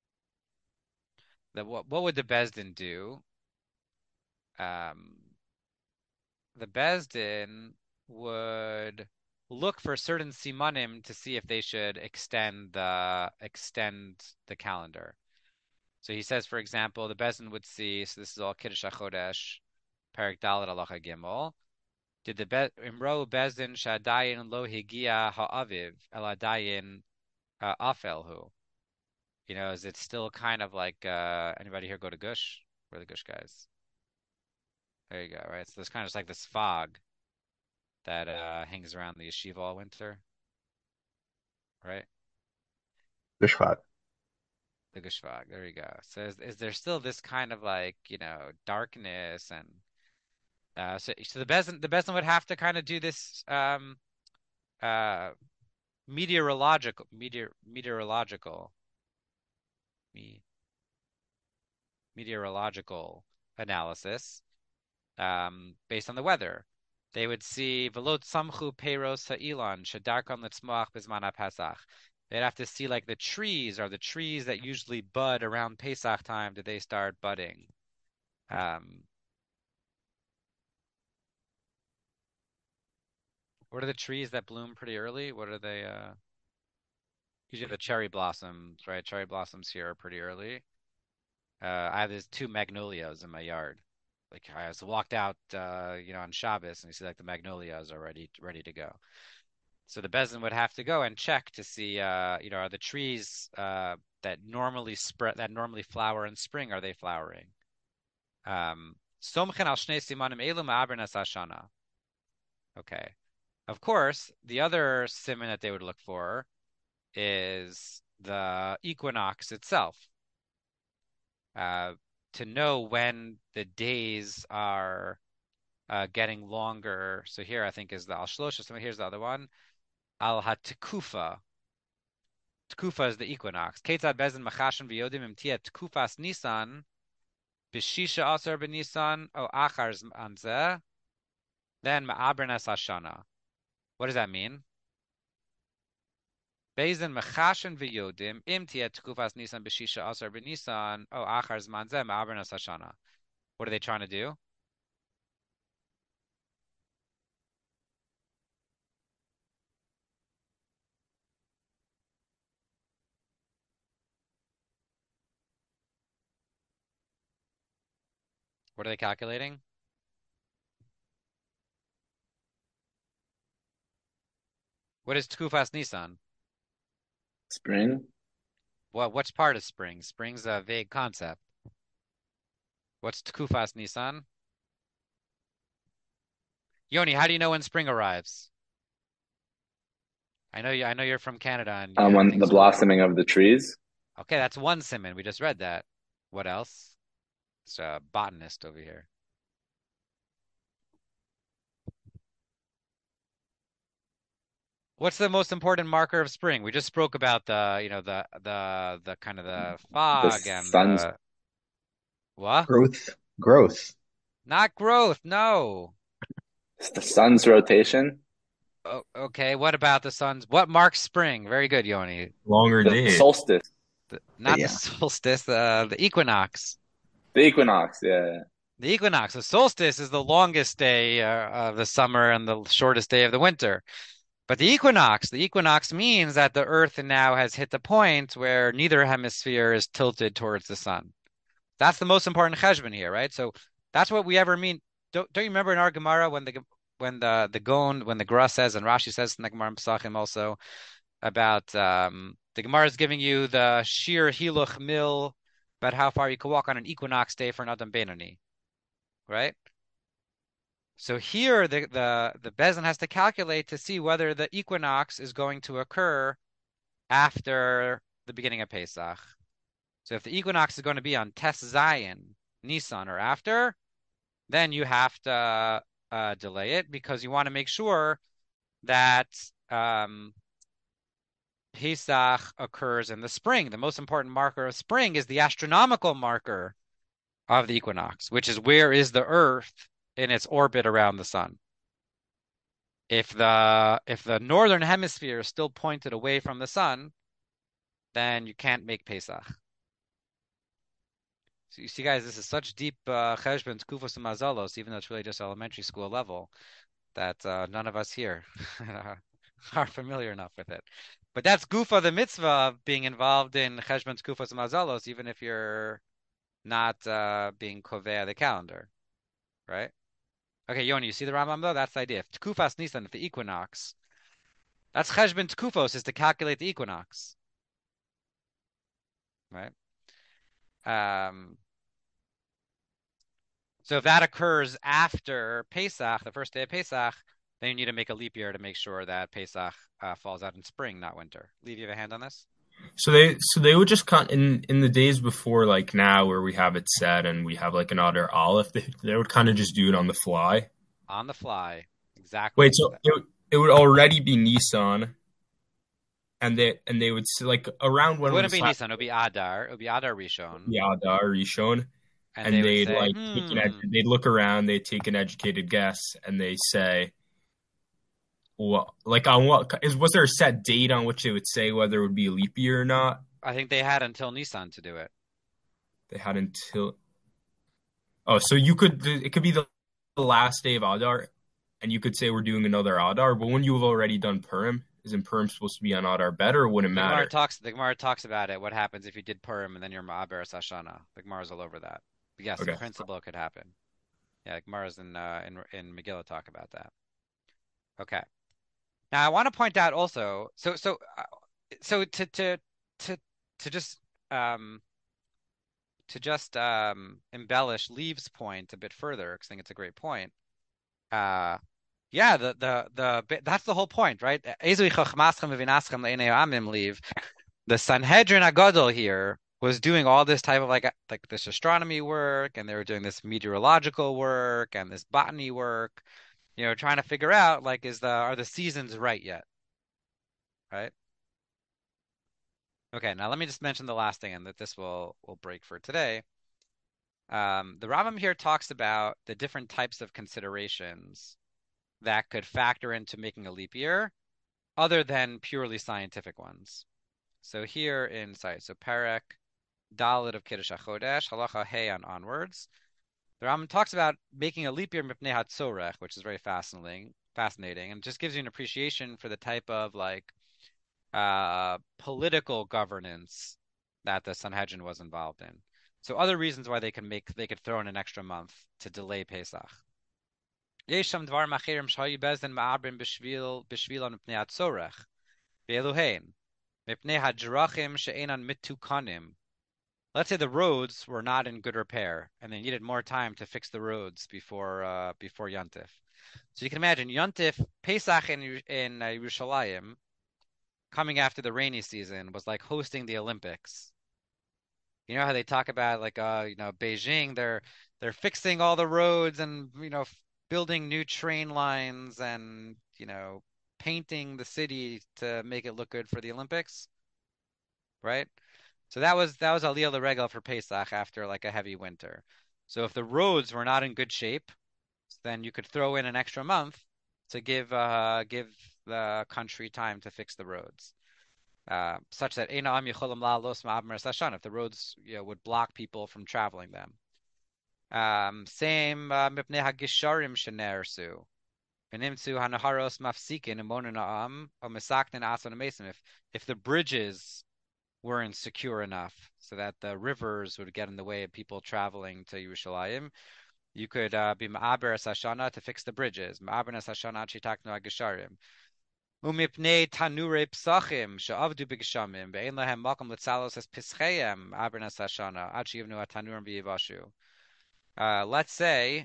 that what what would the Bezdin do? Um, the Bezdin would look for certain simanim to see if they should extend the extend the calendar. So he says, for example, the Bezdin would see. So this is all Kiddush HaChodesh, Perek Dalet Halacha Gimel. Did the Be Imro Bezdin Shadayin Lo Higia Ha'aviv Eladayin Afelhu? You know, is it still kind of like uh anybody here go to Gush? Where are the Gush guys? There you go, right? So there's kind of just like this fog that uh hangs around the yeshiva all winter, right? Gushvat. The Gush fog. There you go. So is, is there still this kind of like, you know, darkness and uh so so the Bezdin the Bezdin would have to kind of do this um uh meteorological meteor meteorological me meteorological analysis um, based on the weather. They would see velot samchu peiros ha'ilan shedarkon litzmoach bizman Pesach. They'd have to see like the trees are the trees that usually bud around Pesach time. Did they start budding? Um, what are the trees that bloom pretty early? What are they? Uh, usually the cherry blossoms, right? Cherry blossoms here are pretty early. Uh, I have these two magnolias in my yard. Like I was walked out, uh, you know, on Shabbos, and you see like the magnolias are ready ready to go. So the Bezdin would have to go and check to see, uh, you know, are the trees uh, that normally spread that normally flower in spring, are they flowering? Um, Somchen al shnei simanim elu ma'abernas hashana. Okay. Of course, the other siman that they would look for is the equinox itself. Uh, to know when the days are uh, getting longer. So here I think is the al shlosha. So here's the other one, al hatikufa. Tkufa is the equinox. Ketzad bezin machashin v'yodim im tia tkufas Nisan b'shisha asar b'Nisan o achar anzeh. Then ma'abernes hashana. What does that mean? Bezin machashin v'yodim im tia tkufas Nisan b'shisha asar b'Nisan o achar zmanzeh ma'abernes hashana. What are they trying to do? What are they calculating? What is Tkufas Nisan? Spring. What what's part of spring? Spring's a vague concept. What's Tkufas Nisan? Yoni, how do you know when spring arrives? I know you. I know you're from Canada, and Um, yeah, when the things are blossoming of the trees. okay. That's one simon. We just read that. What else? It's a botanist over here. What's the most important marker of spring? We just spoke about the, you know, the the the kind of the The fog and sun's the what? Growth. Growth. Not growth. No. the sun's rotation. Oh, okay. What about the sun's? What marks spring? Very good, Yoni. Longer The days. solstice. The, But not the yeah. solstice. Uh, the equinox. The equinox. Yeah. The equinox. The solstice is the longest day uh, of the summer and the shortest day of the winter. But the equinox, the equinox means that the Earth now has hit the point where neither hemisphere is tilted towards the sun. That's the most important cheshbon here, right? So that's what we ever mean. Don't, don't you remember in our Gemara when the when the the Gon when the Gra says and Rashi says in the Gemara Pesachim also about um, the Gemara is giving you the sheer hiluch mil about how far you can walk on an equinox day for an Adam Benoni, right? So here the the the Bezin has to calculate to see whether the equinox is going to occur after the beginning of Pesach. So if the equinox is going to be on Tes Zayin, Nisan, or after, then you have to uh, delay it because you want to make sure that um, Pesach occurs in the spring. The most important marker of spring is the astronomical marker of the equinox, which is where is the Earth in its orbit around the sun. If the if the northern hemisphere is still pointed away from the sun, then you can't make Pesach. So you see, guys, this is such deep uh, cheshbon, tkufos, and mazalos, even though it's really just elementary school level, that uh, none of us here are familiar enough with it. But that's gufa the mitzvah of being involved in cheshbon, tkufos, and mazalos, even if you're not uh, being kovea the calendar, right? Okay, Yoni, you see the Rambam though? That's the idea. If tkufas Nisan, if the equinox, that's cheshbon tkufos is to calculate the equinox, right? Um, so if that occurs after Pesach, the first day of Pesach, then you need to make a leap year to make sure that Pesach uh, falls out in spring, not winter. Leave, you have a hand on this? So they so they would just cut in in the days before, like now where we have it set and we have like an Adar Aleph, they, they would kind of just do it on the fly. On the fly, exactly. Wait, so it it would already be Nissan, and they and they would s- like around It when we wouldn't be slap Nisan, it would be Adar. It would be Adar Rishon. the Adar Rishon, And they and would they'd say, like take an ed- hmm, they'd look around, they'd take an educated guess, and they say, well, like on what is was there a set date on which they would say whether it would be a leap year or not? I think they had until Nisan to do it. They had until oh, so you could it could be the last day of Adar, and you could say we're doing another Adar, but when you have already done Purim, isn't Purim supposed to be on Adar better, or wouldn't The Gemara matter? talks. The Gemara talks about it. What happens if you did Purim and then you're Ma'aber Sashana? The Gemara's all over that. But yes, in Okay. principle, it could happen. Yeah, the Gemara's in uh, in in Megillah talk about that. Okay. Now I want to point out also. So so uh, so to to to to just um to just um embellish Leave's point a bit further because I think it's a great point. Uh, yeah, the the the that's the whole point, right? Ezui chochmaschem v'vinaschem le'enei ha'amim Leave. The Sanhedrin Agadol here was doing all this type of like like this astronomy work, and they were doing this meteorological work and this botany work, you know, trying to figure out like is the are the seasons right yet, right? Okay, now let me just mention the last thing, and that this will will break for today. Um, the Rambam here talks about the different types of considerations that could factor into making a leap year, other than purely scientific ones. So here in sorry, so Perek Dalit of Kiddush HaChodesh, Halacha Hey on onwards. The Rambam talks about making a leap year mipnei hatzorech, which is very fascinating, fascinating, and just gives you an appreciation for the type of like uh, political governance that the Sanhedrin was involved in. So other reasons why they could make they could throw in an extra month to delay Pesach. Yesham dvar machirim shayu bezdin ma'abrim b'shvil b'shvil on mipnei hatzorech ve'eluhein mipnei hadrachim she'enan mitukanim. Let's say the roads were not in good repair and they needed more time to fix the roads before uh, before Yontif. So you can imagine Yontif Pesach in in uh, Yerushalayim coming after the rainy season was like hosting the Olympics. You know how they talk about like uh you know Beijing, they're they're fixing all the roads and you know building new train lines and you know painting the city to make it look good for the Olympics, right? So that was that was Aliyah L'Regel for Pesach after like a heavy winter. So if the roads were not in good shape, then you could throw in an extra month to give uh give the country time to fix the roads. Uh, such that if the roads you know, would block people from traveling them. Um, same mipnei hagisharim shenersu. V'nimtzu hanaharos mafsikin imonin ha'am o mesaknin asan ha'mesim. If if the bridges weren't secure enough so that the rivers would get in the way of people traveling to Yerushalayim, you could uh, be ma'aber sashana to fix the bridges. Ma'aber sashana chitaknu hagisharim. Umipnei tanure psachim she'avdu b'geshamim ve'ein lahem makom letzalos es pischeihem ma'aber sashana ad sheyivnu hatanurim v'yivashu. Uh, let's say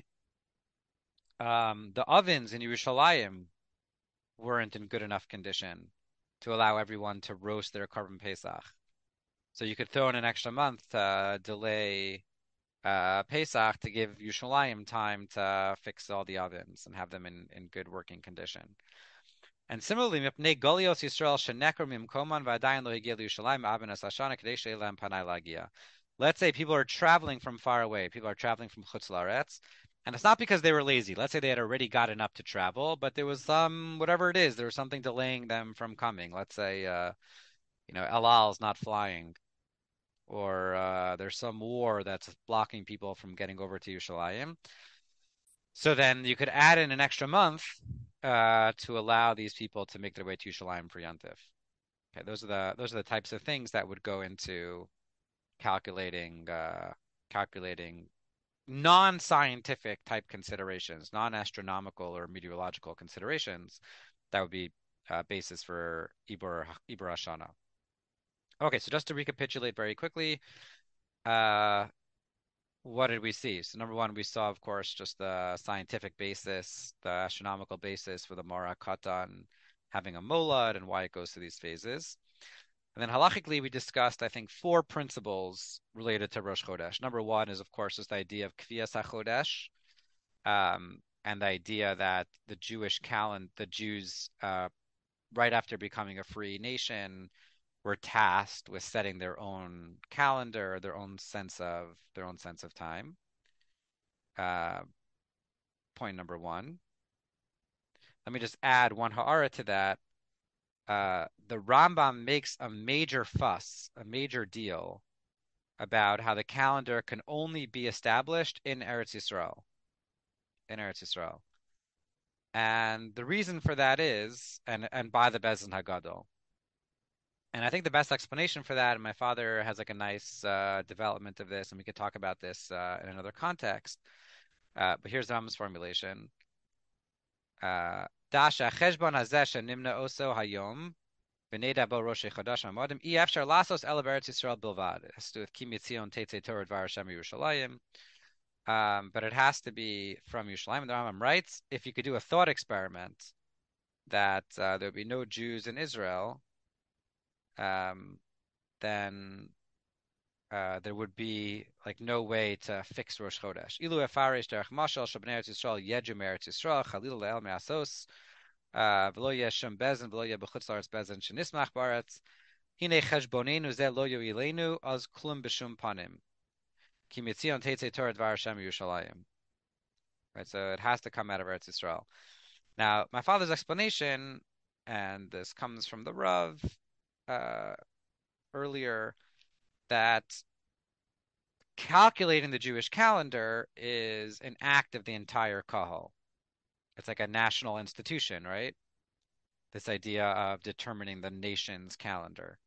um, the ovens in Yerushalayim weren't in good enough condition to allow everyone to roast their korban pesach. So you could throw in an extra month to delay uh, Pesach to give Yerushalayim time to fix all the ovens and have them in, in good working condition. And similarly, mipnei golios Yisrael shenekru mimkoman v'adayin lo higia Yerushalayim avenas hashana kadei she'elam panai lagia. Let's say people are traveling from far away. People are traveling from Chutz La'aretz, and it's not because they were lazy. Let's say they had already gotten up to travel, but there was some, whatever it is, there was something delaying them from coming. Let's say, uh, you know, El Al's not flying, or uh, there's some war that's blocking people from getting over to Yerushalayim. So then you could add in an extra month uh, to allow these people to make their way to Yerushalayim for Yontif. Okay, those are the those are the types of things that would go into calculating uh, calculating non-scientific type considerations, non-astronomical or meteorological considerations. That would be uh, basis for Ibor Ibor Hashana. Okay, so just to recapitulate very quickly, uh, what did we see? So number one, we saw, of course, just the scientific basis, the astronomical basis for the Mara Katan having a molad and why it goes through these phases. And then halachically, we discussed, I think, four principles related to Rosh Chodesh. Number one is, of course, this idea of Kviyas HaChodesh, um, and the idea that the Jewish calendar, the Jews, uh, right after becoming a free nation, were tasked with setting their own calendar, their own sense of their own sense of time. Uh, point number one. Let me just add one ha'ara to that. Uh, the Rambam makes a major fuss, a major deal about how the calendar can only be established in Eretz Yisrael. In Eretz Yisrael. And the reason for that is, and and by the Beis Din Hagadol. And I think the best explanation for that, and my father has like a nice uh, development of this, and we could talk about this uh, in another context. Uh, but here's the Rambam's formulation. Dasha cheshbon hazeh shenimna oso hayom v'neda bo rosh chodesh hamodim i efshar lasos ela b'Eretz Yisrael bilvad. It has to do with Ki Mitzion Tetzei Torah Dvar Hashem Yerushalayim. Um, but it has to be from Yerushalayim. The Rambam writes, if you could do a thought experiment that uh, there would be no Jews in Israel, um, then uh, there would be like no way to fix Rosh Chodesh. Ilu efarish derech mashal shabnei Eretz Yisrael yedu me'Eretz Yisrael chalil le'el me'asos v'lo yeshem bezin v'lo yeh b'chutz la'aretz bezin shenismach ba'aretz hine cheshbonenu ze lo yo'ilenu az klum b'shum panim ki mitzion tetzei Torah dvar Hashem Yerushalayim. Right, so it has to come out of Eretz Yisrael. Now, my father's explanation, and this comes from the Rav uh, earlier, that calculating the Jewish calendar is an act of the entire Kahal. It's like a national institution, right? This idea of determining the nation's calendar.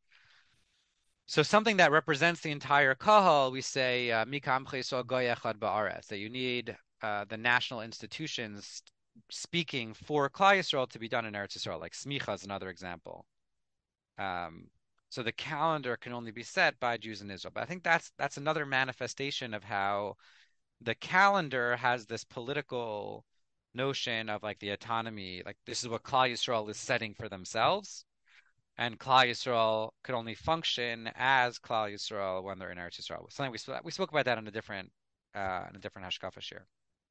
So something that represents the entire Kahal, we say, Mikam Chesol Goy Echad Ba'aretz, that you need uh, the national institutions speaking for Klal Yisrael to be done in Eretz Yisrael, like Smicha is another example. Um, so the calendar can only be set by Jews in Israel. But I think that's that's another manifestation of how the calendar has this political notion of like the autonomy, like this is what Klal Yisrael is setting for themselves, and Klal Yisrael could only function as Klal Yisrael when they're in Eretz Yisrael. Something we we spoke about that in a different uh, in a different Hashkafa share.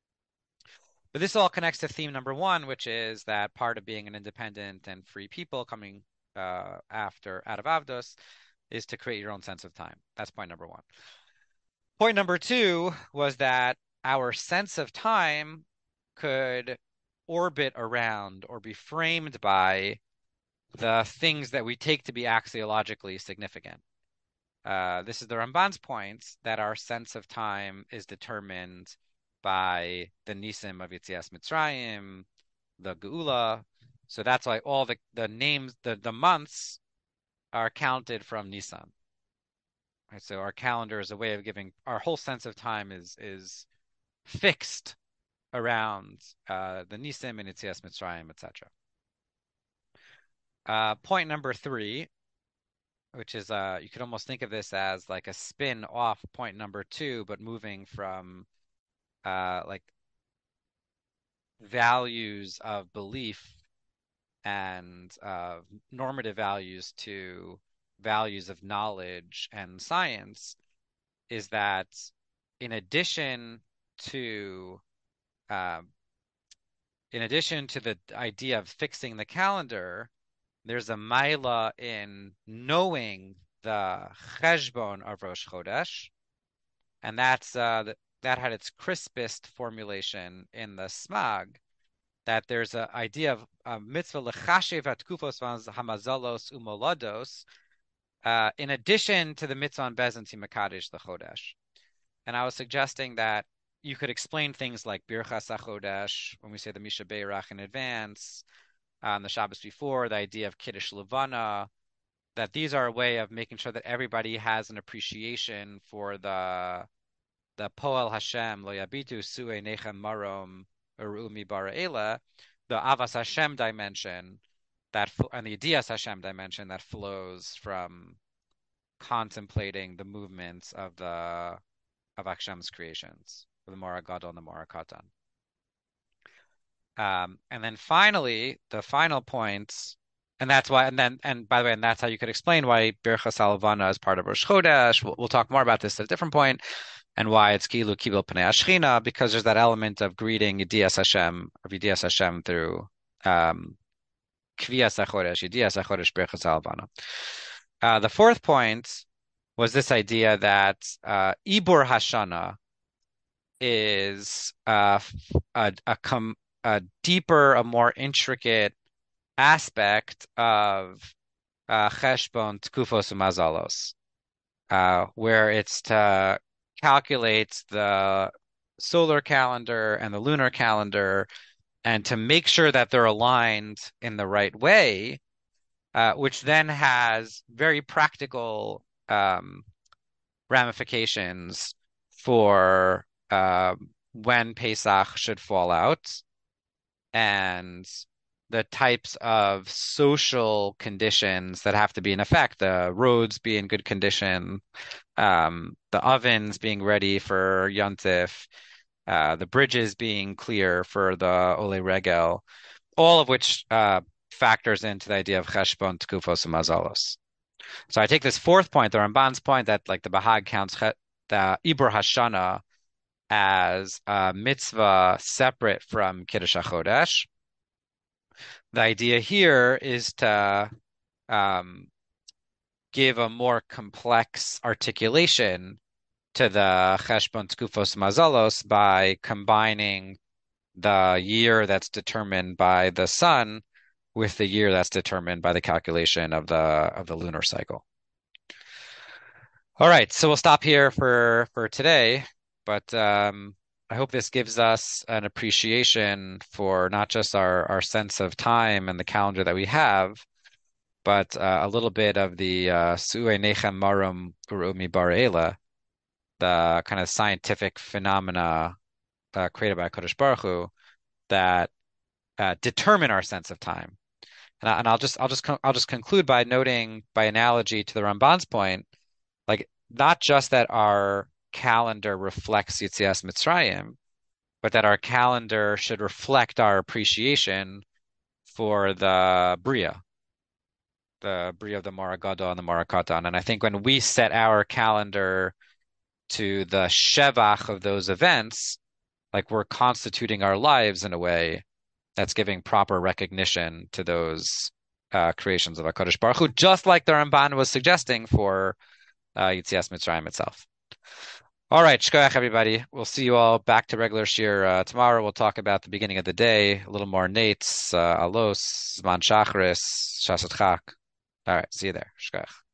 But this all connects to theme number one, which is that part of being an independent and free people coming uh, after out of Avdos is to create your own sense of time. That's point number one. Point number two was that our sense of time could orbit around or be framed by the things that we take to be axiologically significant. Uh, this is the Ramban's point that our sense of time is determined by the Nisim of Yetzias Mitzrayim, the Geula. So that's why all the, the names, the, the months are counted from Nisan. Right, so our calendar is a way of giving, our whole sense of time is is fixed around uh, the Nisim and Yetzias Mitzrayim, et cetera. Uh, point number three, which is uh, you could almost think of this as like a spin off point number two, but moving from uh, like values of belief and uh, normative values to values of knowledge and science, is that in addition to um, in addition to the idea of fixing the calendar, there's a maila in knowing the cheshbon of Rosh Chodesh, and that's uh, that, that had its crispest formulation in the Smag. That there's an idea of a mitzvah lechashev hatkufos hamazalos umolados, uh, in addition to the mitzvah on Bezin Timakadesh the Chodesh. And I was suggesting that you could explain things like Birchas HaChodesh, when we say the Misha Beirach in advance, on the Shabbos before, the idea of Kiddush Levana, that these are a way of making sure that everybody has an appreciation for the the Poel Hashem, Lo Yabitu Sue Nechem Marom Urumi Bara'ela, the Avas Hashem dimension, that and the Dias Hashem dimension that flows from contemplating the movements of the of Hashem's creations, the Mora Gadol and the Mora Katan. Um, and then finally, the final point, and that's why, and then, and by the way, and that's how you could explain why Birchas Halavana is part of Rosh Chodesh. We'll, we'll talk more about this at a different point, and why it's Kilu Kibel Pnei Ashchina, because there's that element of greeting Yedias Hashem, of Yedias Hashem through um, Kviyas HaChodesh, Yedias HaChodesh, Birchas Halavana. Uh, the fourth point was this idea that uh, Ibur Hashana is uh, a, a, com- a deeper, a more intricate aspect of uh, Cheshbon Tkufos Umazalos, uh, where it's to calculate the solar calendar and the lunar calendar and to make sure that they're aligned in the right way, uh, which then has very practical um, ramifications for uh, when Pesach should fall out and the types of social conditions that have to be in effect, the roads be in good condition, um, the ovens being ready for Yontif, uh, the bridges being clear for the Ole Regel, all of which uh, factors into the idea of Cheshbon, Tkufos, and Mazalos. So I take this fourth point, the Ramban's point, that like the Bahag counts the Ibur Hashana as a mitzvah separate from Kiddush HaChodesh. The idea here is to um, give a more complex articulation to the Cheshbon Tkufos Mazalos by combining the year that's determined by the sun with the year that's determined by the calculation of the of the lunar cycle. All right, so we'll stop here for for today, but um, I hope this gives us an appreciation for not just our our sense of time and the calendar that we have, but uh, a little bit of the Su'e Nechem Marum Urumi Bara'ela, the kind of scientific phenomena uh, created by Kodesh Baruch Hu that uh, determine our sense of time. And, I, and I'll just I'll just I'll just conclude by noting, by analogy to the Ramban's point, like not just that our calendar reflects Yetzias Mitzrayim, but that our calendar should reflect our appreciation for the Bria, the Bria of the Mora Gadol and the Mora Katan. And I think when we set our calendar to the Shevach of those events, like we're constituting our lives in a way that's giving proper recognition to those uh, creations of HaKadosh Baruch Hu, just like the Ramban was suggesting for uh, Yetzias Mitzrayim itself. All right, shkoyach everybody. We'll see you all back to regular shir uh, tomorrow. We'll talk about the beginning of the day, a little more nates, uh, alos, zman shachris, shasot chak. All right, see you there. Shkoyach.